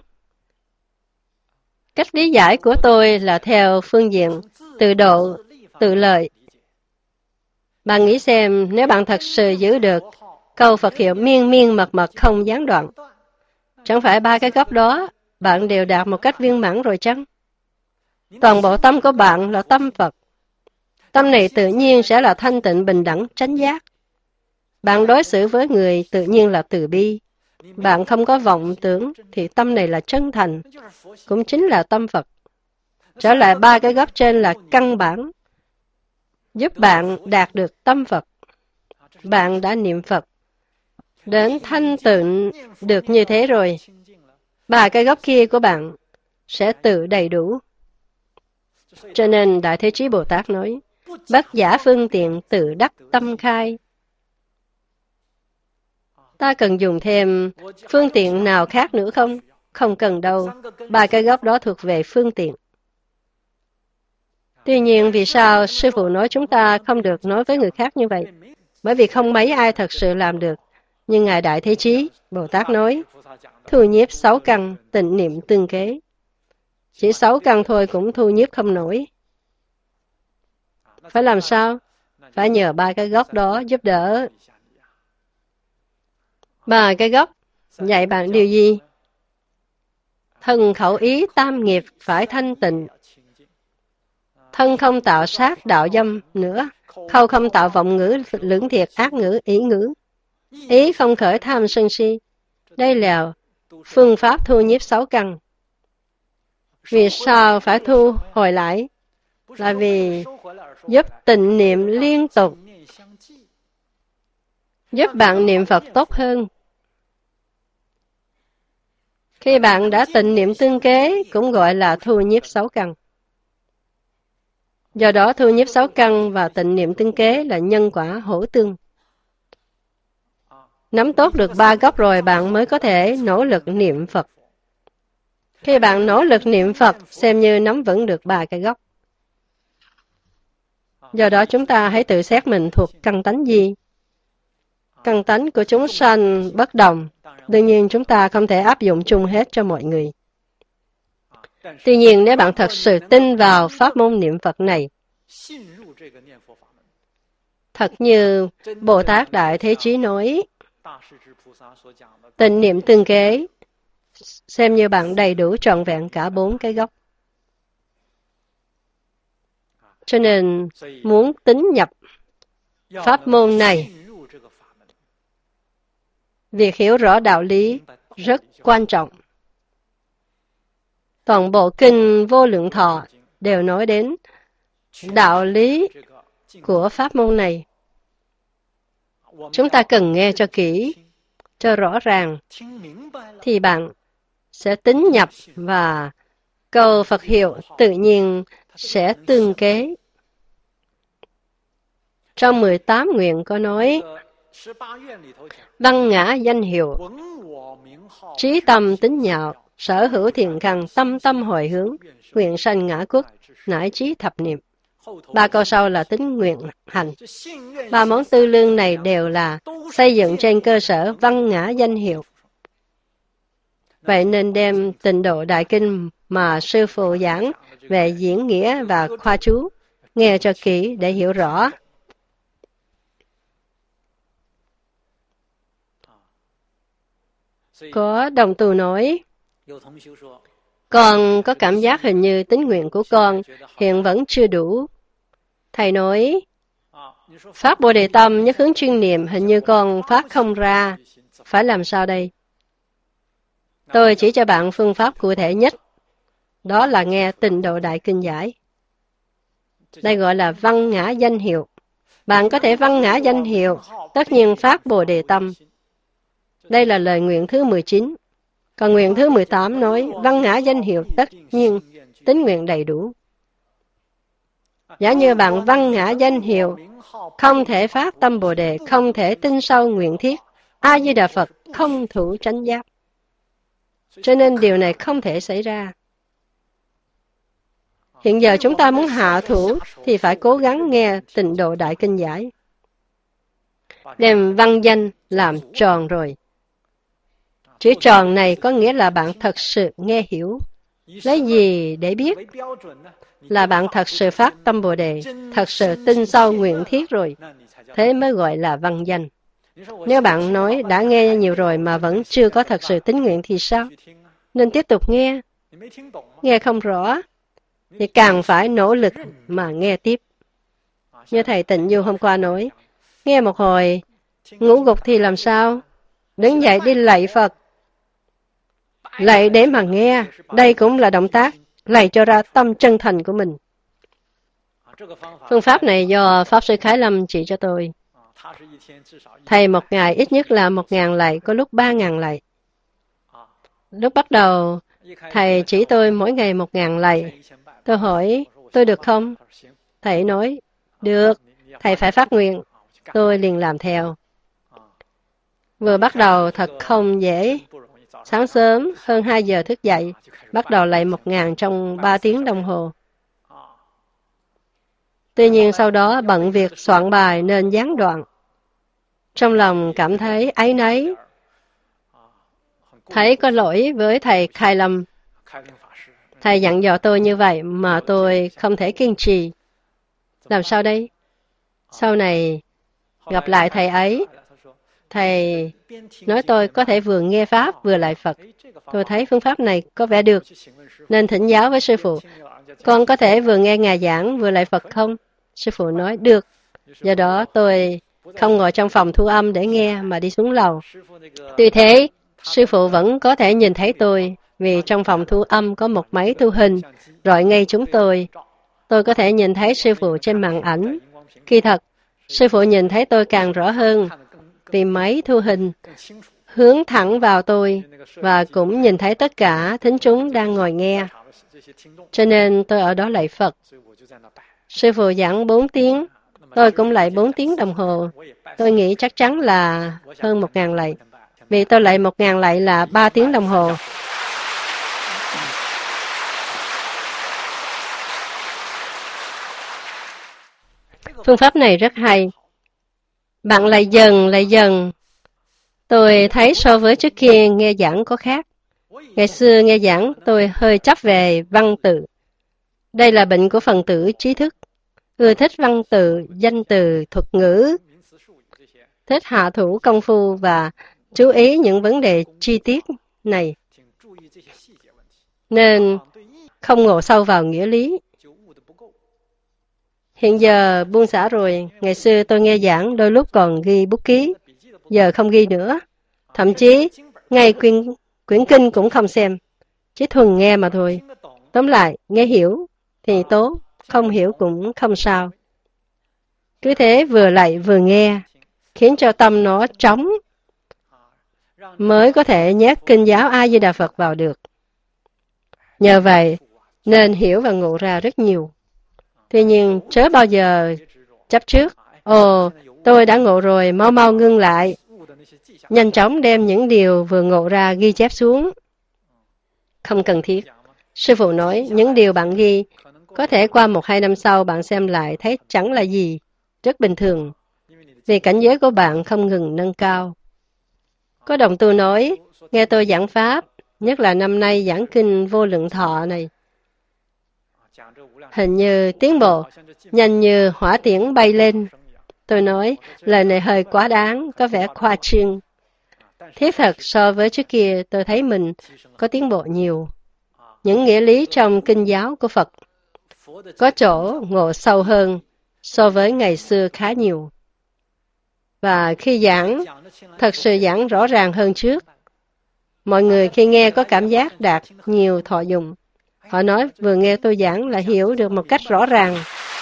Cách lý giải của tôi là theo phương diện tự độ, tự lợi. Bạn nghĩ xem, nếu bạn thật sự giữ được câu Phật hiệu miên miên mật mật không gián đoạn, chẳng phải 3 cái gốc đó bạn đều đạt một cách viên mãn rồi chăng? Toàn bộ tâm của bạn là tâm Phật. Tâm này tự nhiên sẽ là thanh tịnh bình đẳng chánh giác. Bạn đối xử với người tự nhiên là từ bi. bạn không có vọng tưởng, thì tâm này là chân thành, cũng chính là tâm Phật. Trở lại ba cái gốc trên là căn bản, giúp bạn đạt được tâm Phật. Bạn đã niệm Phật, đến thanh tịnh được như thế rồi, ba cái gốc kia của bạn sẽ tự đầy đủ. Cho nên Đại Thế Chí Bồ Tát nói, bất giả phương tiện tự đắc tâm khai. Ta cần dùng thêm phương tiện nào khác nữa không? Không cần đâu, ba cái gốc đó thuộc về phương tiện. Tuy nhiên, vì sao Sư Phụ nói chúng ta không được nói với người khác như vậy? Bởi vì không mấy ai thật sự làm được. Nhưng Ngài Đại Thế Chí, Bồ Tát nói, thu nhiếp 6 căn, tịnh niệm tương kế. Chỉ 6 căn thôi cũng thu nhiếp không nổi. Phải làm sao? Phải nhờ ba cái gốc đó giúp đỡ. Ba cái gốc dạy bạn điều gì? Thân khẩu ý tam nghiệp phải thanh tịnh. Thân không tạo sát đạo dâm nữa. Khẩu không tạo vọng ngữ, lưỡng thiệt, ác ngữ, ý ngữ. Ý không khởi tham sân si. Đây là phương pháp thu nhiếp 6 căn. Vì sao phải thu hồi lại? Là vì giúp tịnh niệm liên tục, giúp bạn niệm Phật tốt hơn. Khi bạn đã tịnh niệm tương kế, cũng gọi là thu nhiếp 6 căn. Do đó thu nhiếp 6 căn và tịnh niệm tương kế là nhân quả hỗ tương. Nắm tốt được ba gốc rồi, bạn mới có thể nỗ lực niệm Phật. Khi bạn nỗ lực niệm Phật, xem như nắm vững được ba cái gốc. Do đó chúng ta hãy tự xét mình thuộc căn tánh gì. Căn tánh của chúng sanh bất đồng. Đương nhiên chúng ta không thể áp dụng chung hết cho mọi người. Tuy nhiên nếu bạn thật sự tin vào pháp môn niệm Phật này, thật như Bồ Tát Đại Thế Chí nói, tịnh niệm tương kế, xem như bạn đầy đủ trọn vẹn cả 4 cái gốc. Cho nên muốn tín nhập pháp môn này, việc hiểu rõ đạo lý rất quan trọng. Toàn bộ kinh Vô Lượng Thọ đều nói đến đạo lý của pháp môn này. Chúng ta cần nghe cho kỹ, cho rõ ràng, thì bạn sẽ tín nhập và cầu Phật hiệu tự nhiên sẽ tương kế. Trong 18 nguyện có nói, văn ngã danh hiệu, trí tâm tín nhạo, sở hữu thiện căn, tâm tâm hồi hướng, nguyện sanh ngã quốc, nải trí thập niệm. 3 câu sau là tín nguyện hành. 3 món tư lương này đều là xây dựng trên cơ sở văn ngã danh hiệu. Vậy nên đem Tịnh Độ Đại Kinh mà Sư Phụ giảng về diễn nghĩa và khoa chú, nghe cho kỹ để hiểu rõ. Có đồng tu nói, con có cảm giác hình như tín nguyện của con hiện vẫn chưa đủ. Thầy nói, phát Bồ Đề Tâm nhất hướng chuyên niệm hình như con phát không ra. Phải làm sao đây? Tôi chỉ cho bạn phương pháp cụ thể nhất. Đó là nghe Tịnh Độ Đại Kinh giải. Đây gọi là văn ngã danh hiệu. Bạn có thể văn ngã danh hiệu, tất nhiên phát Bồ Đề Tâm. Đây là lời nguyện thứ 19. Còn nguyện thứ 18 nói, văn ngã danh hiệu tất nhiên, tín nguyện đầy đủ. Giả như bạn văn ngã danh hiệu, không thể phát tâm Bồ Đề, không thể tin sâu nguyện thiết, A Di Đà Phật không thủ chánh giác. Cho nên điều này không thể xảy ra. Hiện giờ chúng ta muốn hạ thủ thì phải cố gắng nghe Tịnh Độ Đại Kinh giải. Đem văn danh làm tròn rồi. Chữ tròn này có nghĩa là bạn thật sự nghe hiểu. Lấy gì để biết? Là bạn thật sự phát tâm Bồ Đề, thật sự tin sâu nguyện thiết rồi. Thế mới gọi là văn danh. Nếu bạn nói đã nghe nhiều rồi mà vẫn chưa có thật sự tín nguyện thì sao? Nên tiếp tục nghe. Nghe không rõ thì càng phải nỗ lực mà nghe tiếp. Như thầy Tịnh Du hôm qua nói, nghe một hồi, ngủ gục thì làm sao? đứng dậy đi lạy Phật. Lạy để mà nghe, đây cũng là động tác, lạy cho ra tâm chân thành của mình. Phương pháp này do Pháp Sư Khải Lâm chỉ cho tôi. Thầy một ngày ít nhất là 1.000 lạy, có lúc 3.000 lạy. Lúc bắt đầu, thầy chỉ tôi mỗi ngày 1.000 lạy. Tôi hỏi, tôi được không? Thầy nói, được, thầy phải phát nguyện. Tôi liền làm theo. Vừa bắt đầu thật không dễ. Sáng sớm, hơn 2 giờ thức dậy, bắt đầu lạy 1.000 trong 3 tiếng đồng hồ. Tuy nhiên sau đó bận việc soạn bài nên gián đoạn. Trong lòng cảm thấy áy náy, thấy có lỗi với thầy Khai Lâm. Thầy dặn dò tôi như vậy mà tôi không thể kiên trì. Làm sao đây? Sau này gặp lại thầy ấy, thầy nói tôi có thể vừa nghe Pháp vừa lại Phật. Tôi thấy phương pháp này có vẻ được, nên thỉnh giáo với sư phụ. Con có thể vừa nghe Ngài giảng vừa lại Phật không? Sư phụ nói được. Do đó tôi không ngồi trong phòng thu âm để nghe mà đi xuống lầu. Tuy thế, sư phụ vẫn có thể nhìn thấy tôi, vì trong phòng thu âm có một máy thu hình rọi ngay chúng tôi. Tôi có thể nhìn thấy sư phụ trên màn ảnh. Kỳ thật, sư phụ nhìn thấy tôi càng rõ hơn, vì máy thu hình hướng thẳng vào tôi và cũng nhìn thấy tất cả thính chúng đang ngồi nghe. Cho nên tôi ở đó lạy Phật. Sư phụ giảng 4 tiếng, tôi cũng lạy 4 tiếng đồng hồ. Tôi nghĩ chắc chắn là hơn 1.000 lạy. Vì tôi lạy 1.000 lạy là 3 tiếng đồng hồ. Phương pháp này rất hay. Bạn lạy dần. Tôi thấy so với trước kia nghe giảng có khác. Ngày xưa nghe giảng tôi hơi chấp về văn tự. Đây là bệnh của phần tử trí thức. Ưa thích văn tự, danh từ, thuật ngữ. Thích hạ thủ công phu và chú ý những vấn đề chi tiết này. Nên không ngộ sâu vào nghĩa lý. Hiện giờ buông xả rồi, ngày xưa tôi nghe giảng đôi lúc còn ghi bút ký, giờ không ghi nữa. Thậm chí, ngay quyển kinh cũng không xem, chỉ thuần nghe mà thôi. Tóm lại, nghe hiểu thì tốt, không hiểu cũng không sao. Cứ thế vừa lạy vừa nghe, khiến cho tâm nó trống, mới có thể nhét kinh giáo A Di Đà Phật vào được. Nhờ vậy, nên hiểu và ngộ ra rất nhiều. Tuy nhiên, chớ bao giờ chấp trước. Ồ, tôi đã ngộ rồi, mau mau ngưng lại. Nhanh chóng đem những điều vừa ngộ ra ghi chép xuống. Không cần thiết. Sư phụ nói, những điều bạn ghi, có thể qua 1-2 năm sau bạn xem lại thấy chẳng là gì, rất bình thường. Vì cảnh giới của bạn không ngừng nâng cao. Có đồng tu nói, nghe tôi giảng Pháp, nhất là năm nay giảng kinh Vô Lượng Thọ này. Hình như tiến bộ, nhanh như hỏa tiễn bay lên. Tôi nói, lời này hơi quá đáng, có vẻ khoa trương. Thiết thật so với trước kia tôi thấy mình có tiến bộ nhiều. Những nghĩa lý trong kinh giáo của Phật có chỗ ngộ sâu hơn so với ngày xưa khá nhiều. Và khi giảng, thật sự giảng rõ ràng hơn trước. Mọi người khi nghe có cảm giác đạt nhiều thọ dụng. Họ nói vừa nghe tôi giảng là hiểu được một cách rõ ràng.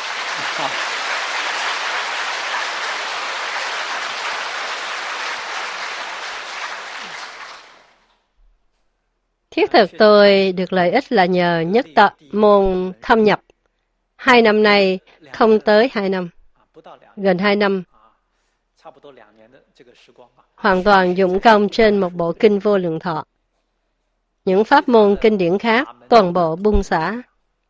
Thiết thực tôi được lợi ích là nhờ nhất tập môn thâm nhập. 2 năm nay không tới 2 năm, gần 2 năm. Hoàn toàn dụng công trên một bộ kinh Vô Lượng Thọ. Những pháp môn kinh điển khác toàn bộ buông xả.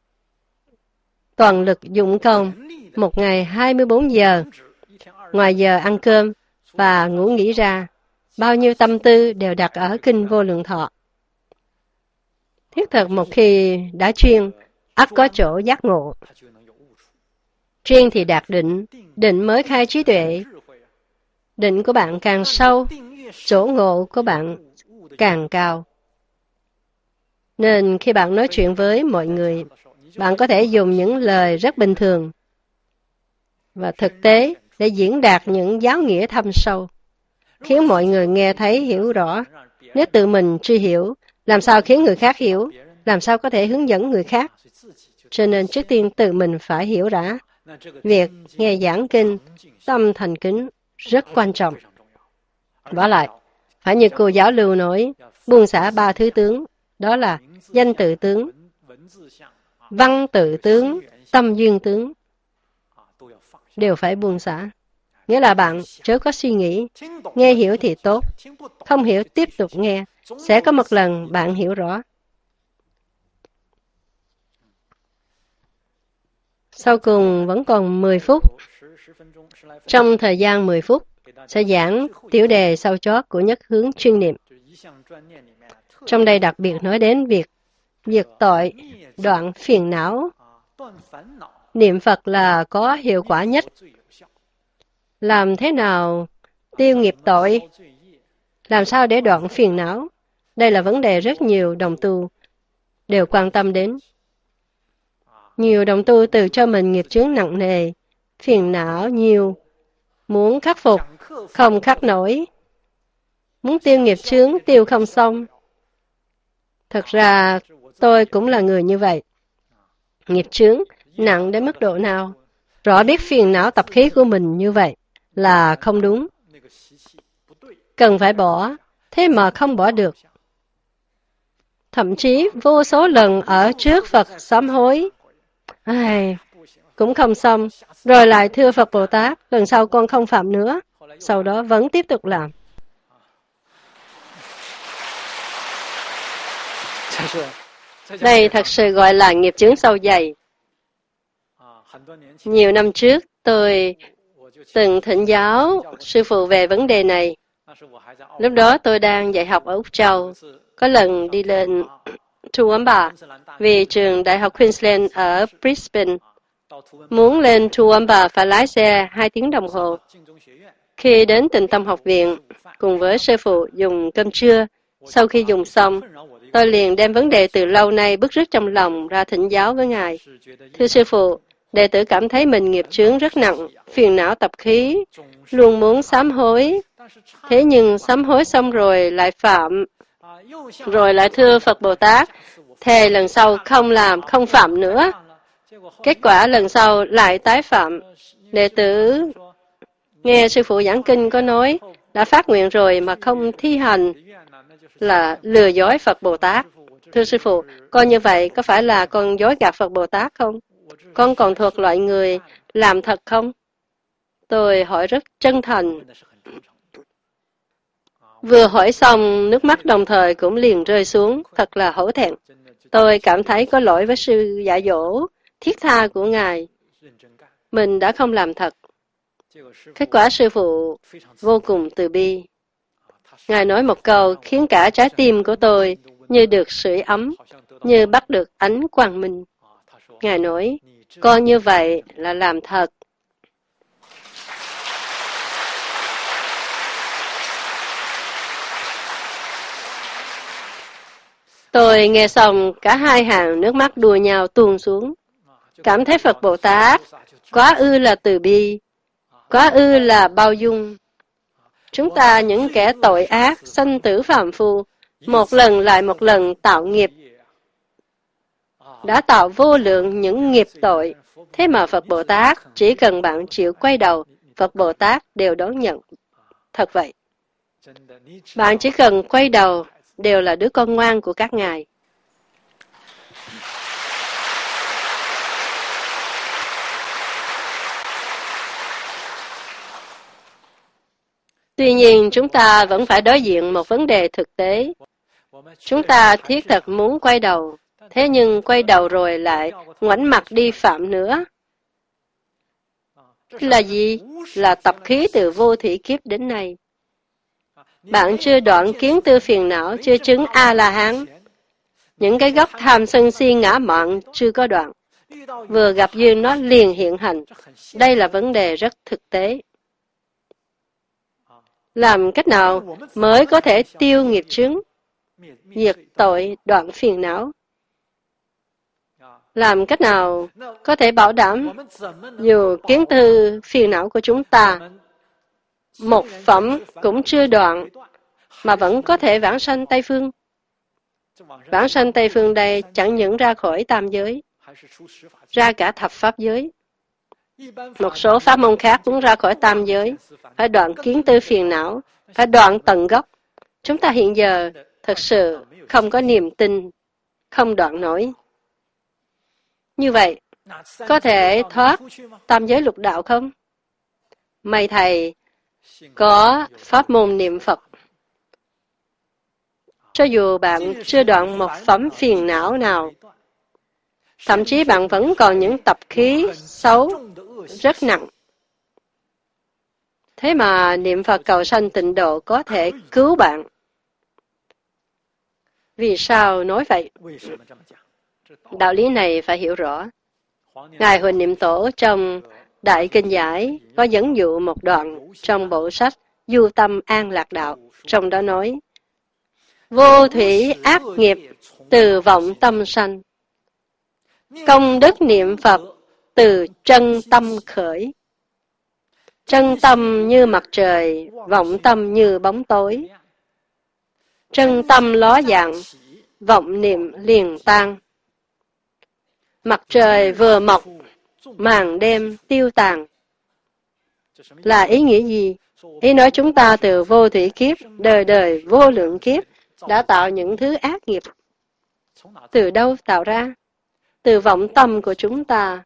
Toàn lực dụng công, một ngày 24 giờ, ngoài giờ ăn cơm và ngủ nghỉ ra, bao nhiêu tâm tư đều đặt ở kinh Vô Lượng Thọ. Thiết thực một khi đã chuyên, ắt có chỗ giác ngộ. Chuyên thì đạt định, định mới khai trí tuệ. Định của bạn càng sâu, chỗ ngộ của bạn càng cao. Nên khi bạn nói chuyện với mọi người, bạn có thể dùng những lời rất bình thường và thực tế để diễn đạt những giáo nghĩa thâm sâu. khiến mọi người nghe thấy hiểu rõ. Nếu tự mình chưa hiểu, làm sao khiến người khác hiểu? Làm sao có thể hướng dẫn người khác? Cho nên trước tiên tự mình phải hiểu đã. Việc nghe giảng kinh, tâm thành kính rất quan trọng. Vả lại, phải như cô giáo Lưu nói, buông xả ba thứ tướng, đó là danh tự tướng, văn tự tướng, tâm duyên tướng, đều phải buông xả. Nghĩa là bạn chớ có suy nghĩ, nghe hiểu thì tốt, không hiểu tiếp tục nghe, sẽ có một lần bạn hiểu rõ. Sau cùng vẫn còn 10 phút. Trong thời gian 10 phút, sẽ giảng tiểu đề sau chót của nhất hướng chuyên niệm. Trong đây đặc biệt nói đến việc diệt tội, đoạn phiền não. Niệm Phật là có hiệu quả nhất. Làm thế nào tiêu nghiệp tội? Làm sao để đoạn phiền não? Đây là vấn đề rất nhiều đồng tu đều quan tâm đến. Nhiều đồng tu tự cho mình nghiệp chướng nặng nề, phiền não nhiều, muốn khắc phục, không khắc nổi. Muốn tiêu nghiệp chướng, tiêu không xong. Thật ra, tôi cũng là người như vậy. Nghiệp chướng nặng đến mức độ nào? Rõ biết phiền não tập khí của mình như vậy là không đúng. Cần phải bỏ, thế mà không bỏ được. Thậm chí vô số lần ở trước Phật sám hối. Cũng không xong, rồi lại thưa Phật Bồ Tát, lần sau con không phạm nữa. Sau đó vẫn tiếp tục làm. Đây thật sự gọi là nghiệp chướng sâu dày. Nhiều năm trước, tôi từng thỉnh giáo sư phụ về vấn đề này. Lúc đó tôi đang dạy học ở Úc Châu. Có lần đi lên Toowoomba vì trường Đại học Queensland ở Brisbane. Muốn lên Toowoomba phải lái xe 2 tiếng đồng hồ. Khi đến Tịnh Tâm học viện, cùng với sư phụ dùng cơm trưa, sau khi dùng xong, tôi liền đem vấn đề từ lâu nay bứt rứt trong lòng ra thỉnh giáo với Ngài. Thưa sư phụ, đệ tử cảm thấy mình nghiệp chướng rất nặng, phiền não tập khí, luôn muốn sám hối. Thế nhưng sám hối xong rồi lại phạm, rồi lại thưa Phật Bồ Tát, thề lần sau không làm, không phạm nữa. Kết quả lần sau lại tái phạm. Đệ tử nghe sư phụ giảng kinh có nói, đã phát nguyện rồi mà không thi hành là lừa dối Phật Bồ Tát. Thưa sư phụ, con như vậy có phải là con dối gạt Phật Bồ Tát không? Con còn thuộc loại người làm thật không? Tôi hỏi rất chân thành. Vừa hỏi xong, nước mắt đồng thời cũng liền rơi xuống, thật là hổ thẹn. Tôi cảm thấy có lỗi với sư dạy dỗ, thiết tha của Ngài. Mình đã không làm thật. Kết quả sư phụ vô cùng từ bi. Ngài nói một câu khiến cả trái tim của tôi như được sưởi ấm, như bắt được ánh quang minh. Ngài nói, con như vậy là làm thật. Tôi nghe xong, cả hai hàng nước mắt đua nhau tuôn xuống. Cảm thấy Phật Bồ Tát quá ư là từ bi, quá ư là bao dung. Chúng ta những kẻ tội ác, sanh tử phàm phu, một lần lại một lần tạo nghiệp, đã tạo vô lượng những nghiệp tội. Thế mà Phật Bồ Tát chỉ cần bạn chịu quay đầu, Phật Bồ Tát đều đón nhận. Thật vậy. Bạn chỉ cần quay đầu, đều là đứa con ngoan của các ngài. Tuy nhiên, chúng ta vẫn phải đối diện một vấn đề thực tế. Chúng ta thiết thật muốn quay đầu, thế nhưng quay đầu rồi lại ngoảnh mặt đi phạm nữa. Là gì? Là tập khí từ vô thủy kiếp đến nay. Bạn chưa đoạn kiến tư phiền não, chưa chứng A-la-hán. Những cái gốc tham sân si ngã mạn chưa có đoạn. Vừa gặp duyên nó liền hiện hành. Đây là vấn đề rất thực tế. Làm cách nào mới có thể tiêu nghiệp chướng, diệt tội, đoạn phiền não? Làm cách nào có thể bảo đảm dù kiến tư phiền não của chúng ta một phẩm cũng chưa đoạn, mà vẫn có thể vãng sanh Tây Phương. Vãng sanh Tây Phương đây chẳng những ra khỏi tam giới, ra cả thập pháp giới. Một số pháp môn khác muốn ra khỏi tam giới, phải đoạn kiến tư phiền não, phải đoạn tận gốc. Chúng ta hiện giờ thật sự không có niềm tin, không đoạn nổi. Như vậy, có thể thoát tam giới lục đạo không? May thầy có pháp môn niệm Phật. Cho dù bạn chưa đoạn một phẩm phiền não nào, thậm chí bạn vẫn còn những tập khí xấu rất nặng. Thế mà niệm Phật cầu sanh tịnh độ có thể cứu bạn. Vì sao nói vậy? Đạo lý này phải hiểu rõ. Ngài Huỳnh Niệm Tổ trong Đại Kinh Giải có dẫn dụ một đoạn trong bộ sách Du Tâm An Lạc Đạo, trong đó nói: vô thủy ác nghiệp từ vọng tâm sanh, công đức niệm Phật từ chân tâm khởi. Chân tâm như mặt trời, vọng tâm như bóng tối. Chân tâm ló dạng, vọng niệm liền tan. Mặt trời vừa mọc, màn đêm tiêu tàn. Là ý nghĩa gì? Ý nói chúng ta từ vô thủy kiếp, đời đời vô lượng kiếp đã tạo những thứ ác nghiệp. Từ đâu tạo ra? Từ vọng tâm của chúng ta.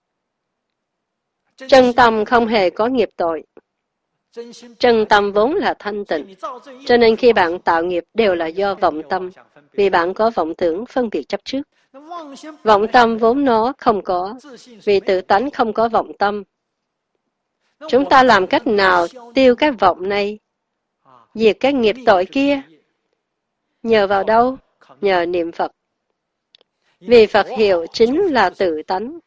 Chân tâm không hề có nghiệp tội. Chân tâm vốn là thanh tịnh. Cho nên khi bạn tạo nghiệp đều là do vọng tâm, vì bạn có vọng tưởng phân biệt chấp trước. Vọng tâm vốn nó không có, vì tự tánh không có vọng tâm. Chúng ta làm cách nào tiêu cái vọng này, diệt cái nghiệp tội kia? Nhờ vào đâu? Nhờ niệm Phật. Vì Phật hiệu chính là tự tánh.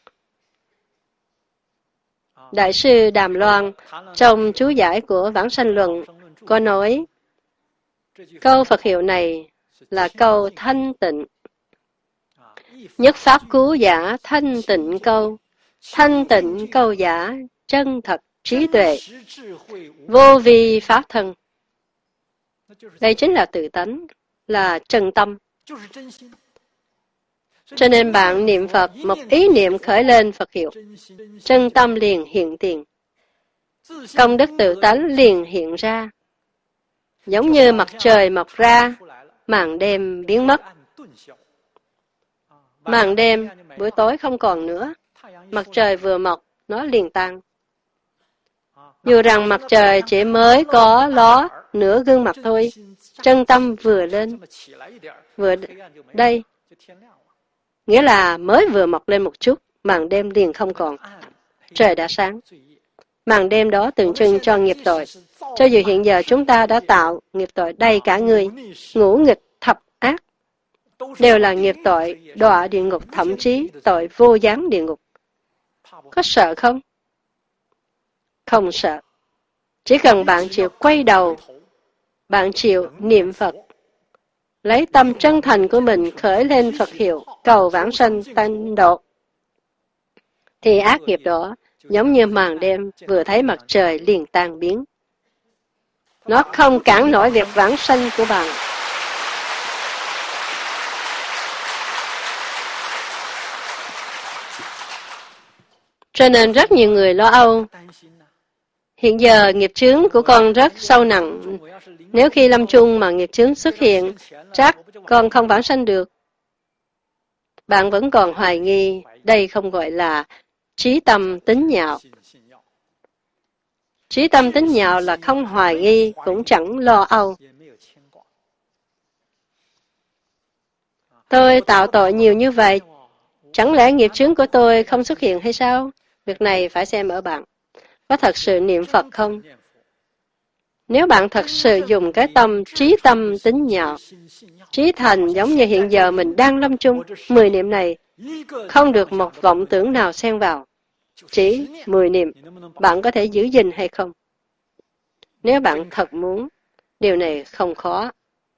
Đại sư Đàm Loan trong chú giải của Vãng Sanh Luận có nói, câu Phật hiệu này là câu thanh tịnh. Nhất pháp cứu giả thanh tịnh câu, thanh tịnh câu giả chân thật trí tuệ, vô vi pháp thân. Đây chính là tự tánh, là chân tâm. Cho nên bạn niệm Phật, một ý niệm khởi lên Phật hiệu, chân tâm liền hiện tiền. Công đức tự tánh liền hiện ra. Giống như mặt trời mọc ra, màn đêm biến mất. Màn đêm, buổi tối không còn nữa. Mặt trời vừa mọc, nó liền tan. Dù rằng mặt trời chỉ mới có ló nửa gương mặt thôi, chân tâm vừa lên, vừa đây, nghĩa là mới vừa mọc lên một chút, màn đêm liền không còn. Trời đã sáng. Màn đêm đó tượng trưng cho nghiệp tội. Cho dù hiện giờ chúng ta đã tạo nghiệp tội đầy cả người, ngũ nghịch thập ác, đều là nghiệp tội đọa địa ngục, thậm chí tội vô gián địa ngục. Có sợ không? Không sợ. Chỉ cần bạn chịu quay đầu, bạn chịu niệm Phật, lấy tâm chân thành của mình khởi lên Phật hiệu, cầu vãng sanh tịnh độ, thì ác nghiệp đó giống như màn đêm vừa thấy mặt trời liền tan biến. Nó không cản nổi việc vãng sanh của bạn. Cho nên rất nhiều người lo âu. Hiện giờ nghiệp chướng của con rất sâu nặng. Nếu khi lâm chung mà nghiệp chướng xuất hiện, chắc con không vãng sanh được. Bạn vẫn còn hoài nghi, đây không gọi là trí tâm tín nhạo. Trí tâm tín nhạo là không hoài nghi, cũng chẳng lo âu. Tôi tạo tội nhiều như vậy, chẳng lẽ nghiệp chướng của tôi không xuất hiện hay sao? Việc này phải xem ở bạn. Có thật sự niệm Phật không? Nếu bạn thật sự dùng cái trí tâm tín nhạo, trí thành giống như hiện giờ mình đang lâm chung, 10 niệm này, không được một vọng tưởng nào xen vào. Chỉ 10 niệm, bạn có thể giữ gìn hay không? Nếu bạn thật muốn, điều này không khó.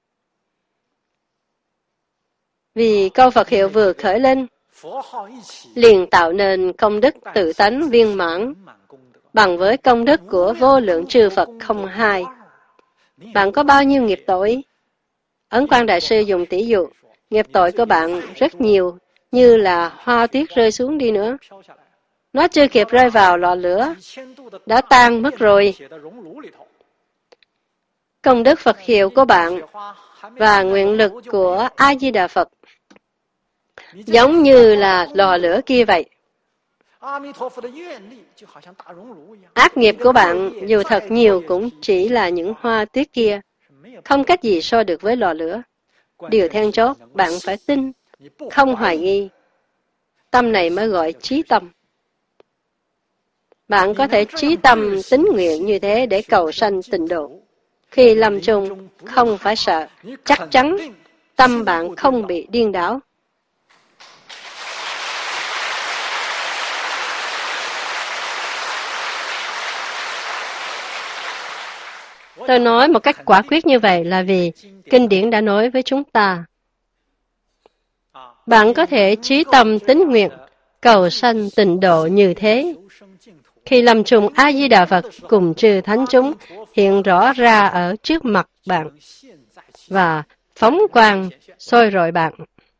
Vì câu Phật hiệu vừa khởi lên, liền tạo nên công đức tự tánh viên mãn. bằng với công đức của vô lượng chư Phật không hai. Bạn có bao nhiêu nghiệp tội? Ấn Quang Đại Sư dùng tỷ dụ, nghiệp tội của bạn rất nhiều, như là hoa tuyết rơi xuống đi nữa. Nó chưa kịp rơi vào lò lửa, đã tan mất rồi. Công đức Phật hiệu của bạn và nguyện lực của A-di-đà Phật giống như là lò lửa kia vậy. Ác nghiệp của bạn dù thật nhiều cũng chỉ là những hoa tuyết kia, không cách gì so được với lò lửa. Điều then chốt, bạn phải tin, không hoài nghi. Tâm này mới gọi chí tâm. Bạn có thể chí tâm tín nguyện như thế để cầu sanh tịnh độ. Khi lâm chung, không phải sợ, chắc chắn tâm bạn không bị điên đảo. Tôi nói một cách quả quyết như vậy là vì kinh điển đã nói với chúng ta. Bạn có thể chí tâm tín nguyện, cầu sanh tịnh độ như thế. Khi lâm chung, A-di-đà Phật cùng chư thánh chúng hiện rõ ra ở trước mặt bạn và phóng quang soi rọi bạn.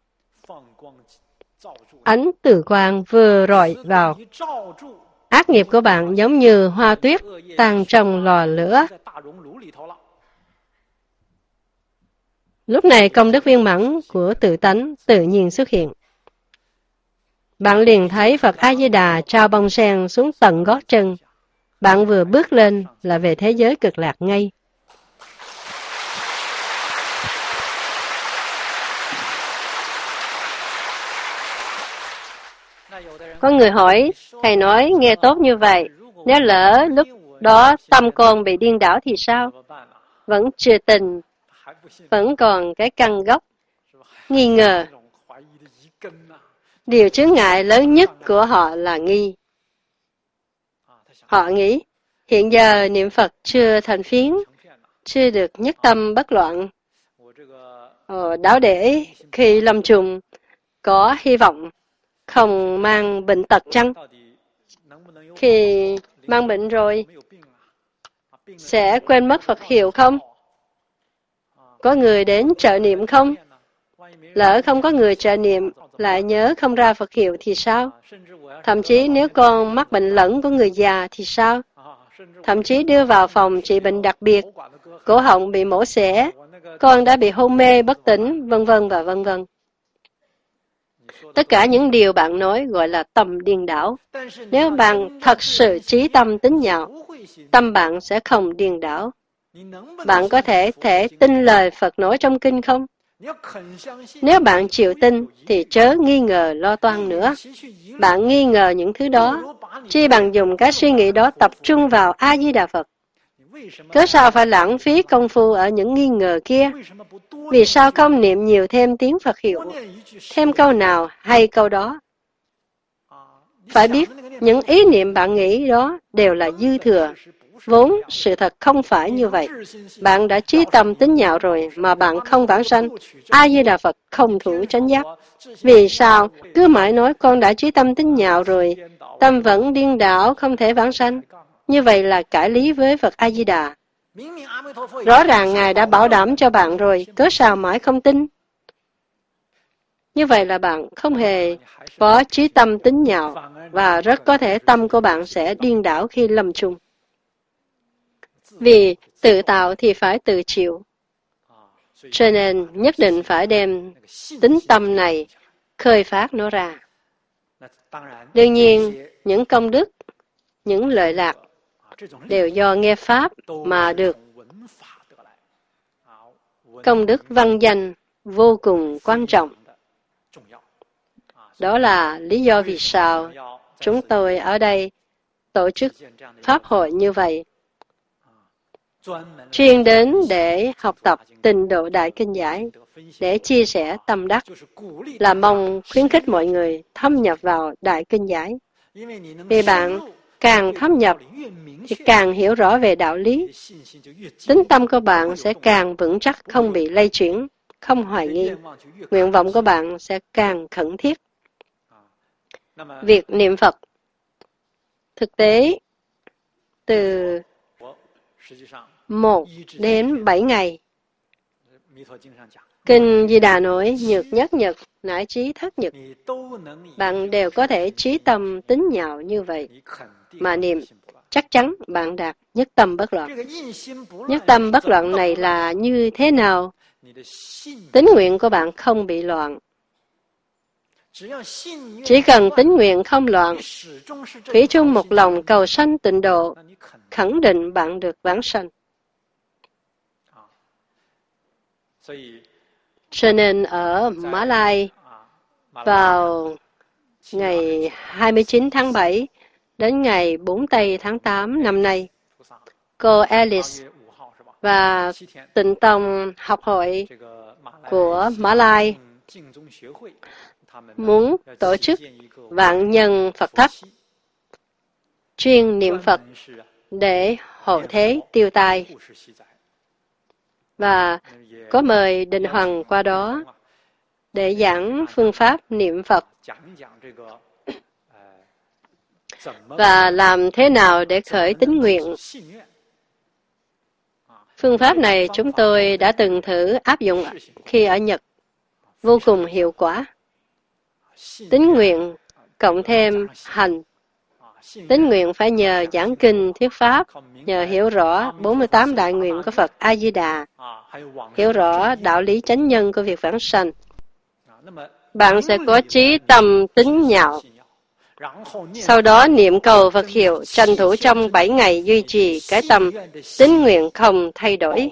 Ánh từ quang vừa rọi vào. Ác nghiệp của bạn giống như hoa tuyết tan trong lò lửa. Lúc này công đức viên mãn của tự tánh tự nhiên xuất hiện. Bạn liền thấy Phật A-di-đà trao bông sen xuống tận gót chân. Bạn vừa bước lên là về thế giới cực lạc ngay. Có người hỏi, thầy nói nghe tốt như vậy, nếu lỡ lúc đó tâm con bị điên đảo thì sao? Vẫn chưa tin, vẫn còn cái căn gốc, nghi ngờ. Điều chướng ngại lớn nhất của họ là nghi. Họ nghĩ, hiện giờ niệm Phật chưa thành phiến, chưa được nhất tâm bất loạn. Đáo để khi lâm chung, có hy vọng không mang bệnh tật chăng? Khi mang bệnh rồi, sẽ quên mất Phật hiệu không? Có người đến trợ niệm không? Lỡ không có người trợ niệm, lại nhớ không ra Phật hiệu thì sao? Thậm chí nếu con mắc bệnh lẫn của người già thì sao? Thậm chí đưa vào phòng trị bệnh đặc biệt, cổ họng bị mổ xẻ, con đã bị hôn mê bất tỉnh, vân vân và vân vân. Tất cả những điều bạn nói gọi là tâm điên đảo. Nếu bạn thật sự chí tâm tín nhạo, tâm bạn sẽ không điên đảo. Bạn có thể tin lời Phật nói trong kinh không? Nếu bạn chịu tin, thì chớ nghi ngờ lo toan nữa. Bạn nghi ngờ những thứ đó, chi bằng dùng cái suy nghĩ đó tập trung vào A-di-đà Phật. Cớ sao phải lãng phí công phu ở những nghi ngờ kia? Vì sao không niệm nhiều thêm tiếng Phật hiệu? Thêm câu nào hay câu đó? Phải biết, những ý niệm bạn nghĩ đó đều là dư thừa. Vốn sự thật không phải như vậy. Bạn đã chí tâm tín nhạo rồi mà bạn không vãng sanh. A-di-đà Phật không thủ chánh giác. Vì sao cứ mãi nói con đã chí tâm tín nhạo rồi, tâm vẫn điên đảo không thể vãng sanh? Như vậy là cãi lý với Phật A-di-đà. Rõ ràng Ngài đã bảo đảm cho bạn rồi, cớ sao mãi không tin? Như vậy là bạn không hề có chí tâm tín nhạo và rất có thể tâm của bạn sẽ điên đảo khi lâm chung. Vì tự tạo thì phải tự chịu. Cho nên nhất định phải đem tính tâm này khơi phát nó ra. Đương nhiên, những công đức, những lợi lạc đều do nghe Pháp mà được. Công đức văn danh vô cùng quan trọng. Đó là lý do vì sao chúng tôi ở đây tổ chức Pháp hội như vậy. Chuyên đến để học tập Tịnh Độ Đại Kinh Giải, để chia sẻ tâm đắc, là mong khuyến khích mọi người thâm nhập vào Đại Kinh Giải. Vì bạn càng thâm nhập thì càng hiểu rõ về đạo lý, tính tâm của bạn sẽ càng vững chắc, không bị lay chuyển, không hoài nghi. Nguyện vọng của bạn sẽ càng khẩn thiết. Việc niệm Phật thực tế từ 1 đến 7 ngày. Kinh Di Đà nói, nhược nhất nhật, nãi trí thất nhật. Bạn đều có thể trí tâm tín nhạo như vậy, mà niệm chắc chắn bạn đạt nhất tâm bất loạn. Nhất tâm bất loạn này là như thế nào? Tín nguyện của bạn không bị loạn. Chỉ cần tín nguyện không loạn, thủy chung một lòng cầu sanh tịnh độ, khẳng định bạn được vãng sanh. Cho nên ở Mã Lai, vào ngày 29 tháng 7 đến ngày 4 tây tháng 8 năm nay, cô Alice và Tịnh Tông học hội của Mã Lai muốn tổ chức vạn nhân Phật thất chuyên niệm Phật để hộ thế tiêu tai, và có mời Định Hoàng qua đó để giảng phương pháp niệm Phật và làm thế nào để khởi tín nguyện. Phương pháp này chúng tôi đã từng thử áp dụng khi ở Nhật, vô cùng hiệu quả. Tín nguyện cộng thêm hành. Tín nguyện phải nhờ giảng kinh thuyết pháp, nhờ hiểu rõ 48 đại nguyện của Phật A-di-đà, hiểu rõ đạo lý chánh nhân của việc vãng sanh. Bạn sẽ có trí tâm tín nhạo. Sau đó niệm cầu Phật hiệu, tranh thủ trong 7 ngày duy trì cái tâm tín nguyện không thay đổi.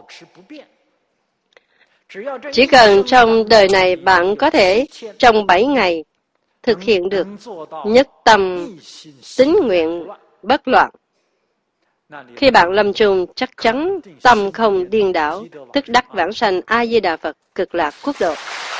Chỉ cần trong đời này bạn có thể trong 7 ngày thực hiện được nhất tâm tín nguyện bất loạn, khi bạn lâm chung chắc chắn tâm không điên đảo, tức đắc vãng sanh A-di-đà Phật cực lạc quốc độ.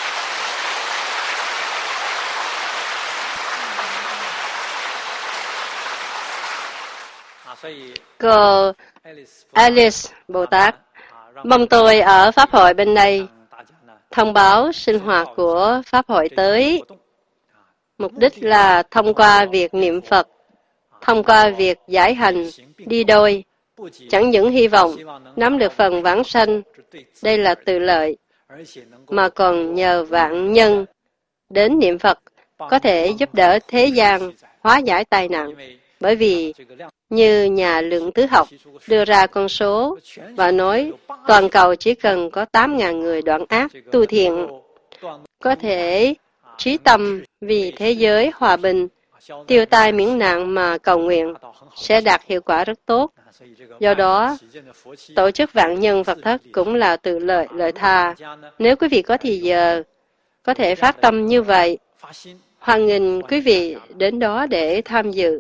Cô Alice Bồ Tát mong tôi ở Pháp hội bên đây thông báo sinh hoạt của Pháp hội tới. Mục đích là thông qua việc niệm Phật, thông qua việc giải hành đi đôi, chẳng những hy vọng nắm được phần vãng sanh, đây là tự lợi, mà còn nhờ vạn nhân đến niệm Phật có thể giúp đỡ thế gian hóa giải tai nạn. Bởi vì như nhà lượng tứ học đưa ra con số và nói toàn cầu chỉ cần có 8.000 người đoạn ác tu thiện có thể trí tâm vì thế giới hòa bình, tiêu tai miễn nạn mà cầu nguyện sẽ đạt hiệu quả rất tốt. Do đó, tổ chức vạn nhân Phật thất cũng là tự lợi, lợi tha. Nếu quý vị có thì giờ, có thể phát tâm như vậy, hoan nghênh quý vị đến đó để tham dự.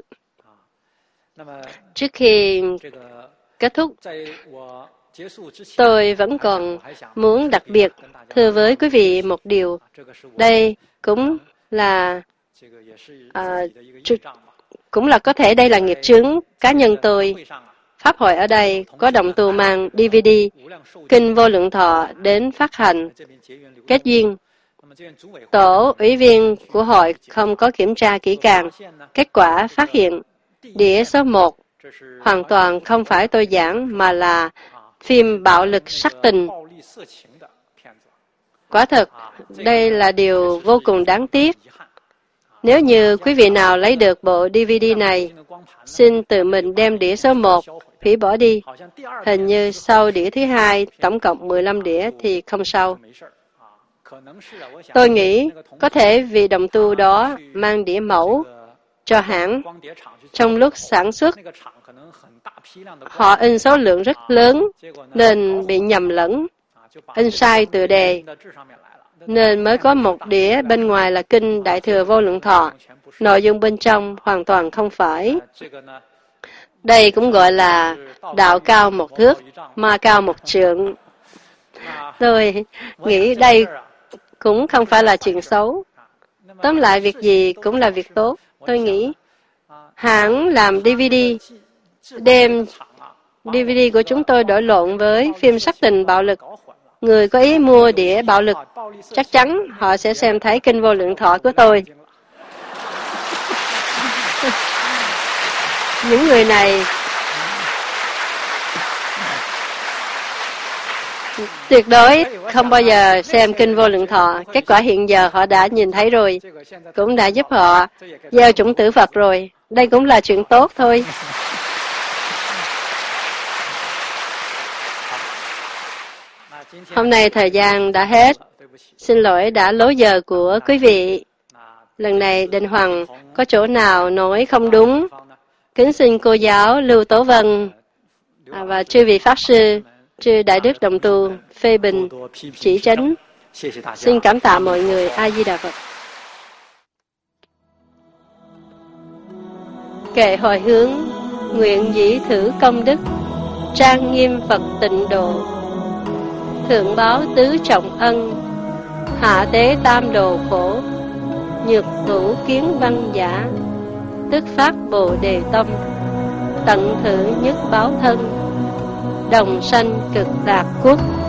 Trước khi kết thúc, tôi vẫn còn muốn đặc biệt thưa với quý vị một điều. Đây cũng là có thể đây là nghiệp chướng cá nhân tôi. Pháp hội ở đây có đồng tu mang DVD Kinh Vô Lượng Thọ đến phát hành kết duyên. Tổ ủy viên của hội không có kiểm tra kỹ càng. Kết quả phát hiện đĩa số 1 hoàn toàn không phải tôi giảng mà là phim bạo lực sắc tình. Quả thật, đây là điều vô cùng đáng tiếc. Nếu như quý vị nào lấy được bộ DVD này, xin tự mình đem đĩa số 1 hủy bỏ đi. Hình như sau đĩa thứ 2, tổng cộng 15 đĩa thì không sao. Tôi nghĩ có thể vì đồng tu đó mang đĩa mẫu cho hãng. Trong lúc sản xuất, họ in số lượng rất lớn nên bị nhầm lẫn, in sai tựa đề, nên mới có một đĩa bên ngoài là Kinh Đại Thừa Vô Lượng Thọ, nội dung bên trong hoàn toàn không phải. Đây cũng gọi là đạo cao một thước, ma cao một trượng. Tôi nghĩ đây cũng không phải là chuyện xấu. Tóm lại việc gì cũng là việc tốt. Tôi nghĩ hãng làm DVD, đem DVD của chúng tôi đổi lộn với phim sắc tình bạo lực. Người có ý mua đĩa bạo lực, chắc chắn họ sẽ xem thấy Kinh Vô Lượng Thọ của tôi. Những người này tuyệt đối không bao giờ xem kinh Vô Lượng Thọ. Kết quả hiện giờ họ đã nhìn thấy rồi, cũng đã giúp họ gieo chủng tử Phật rồi. Đây cũng là chuyện tốt thôi. Hôm nay thời gian đã hết. Xin lỗi đã lối giờ của quý vị. Lần này Định Hoàng có chỗ nào nói không đúng, kính xin cô giáo Lưu Tố Vân và chư vị Pháp Sư, chư Đại Đức Đồng Tu phê bình, chỉ tránh. Xin cảm tạ mọi người. A Di Đà Phật. Kệ hồi hướng, nguyện dĩ thử công đức, trang nghiêm Phật tịnh độ, thượng báo tứ trọng ân, hạ tế tam đồ khổ, nhược hữu kiến văn giả, tức phát Bồ Đề tâm, tận thử nhất báo thân, đồng sanh cực lạc quốc.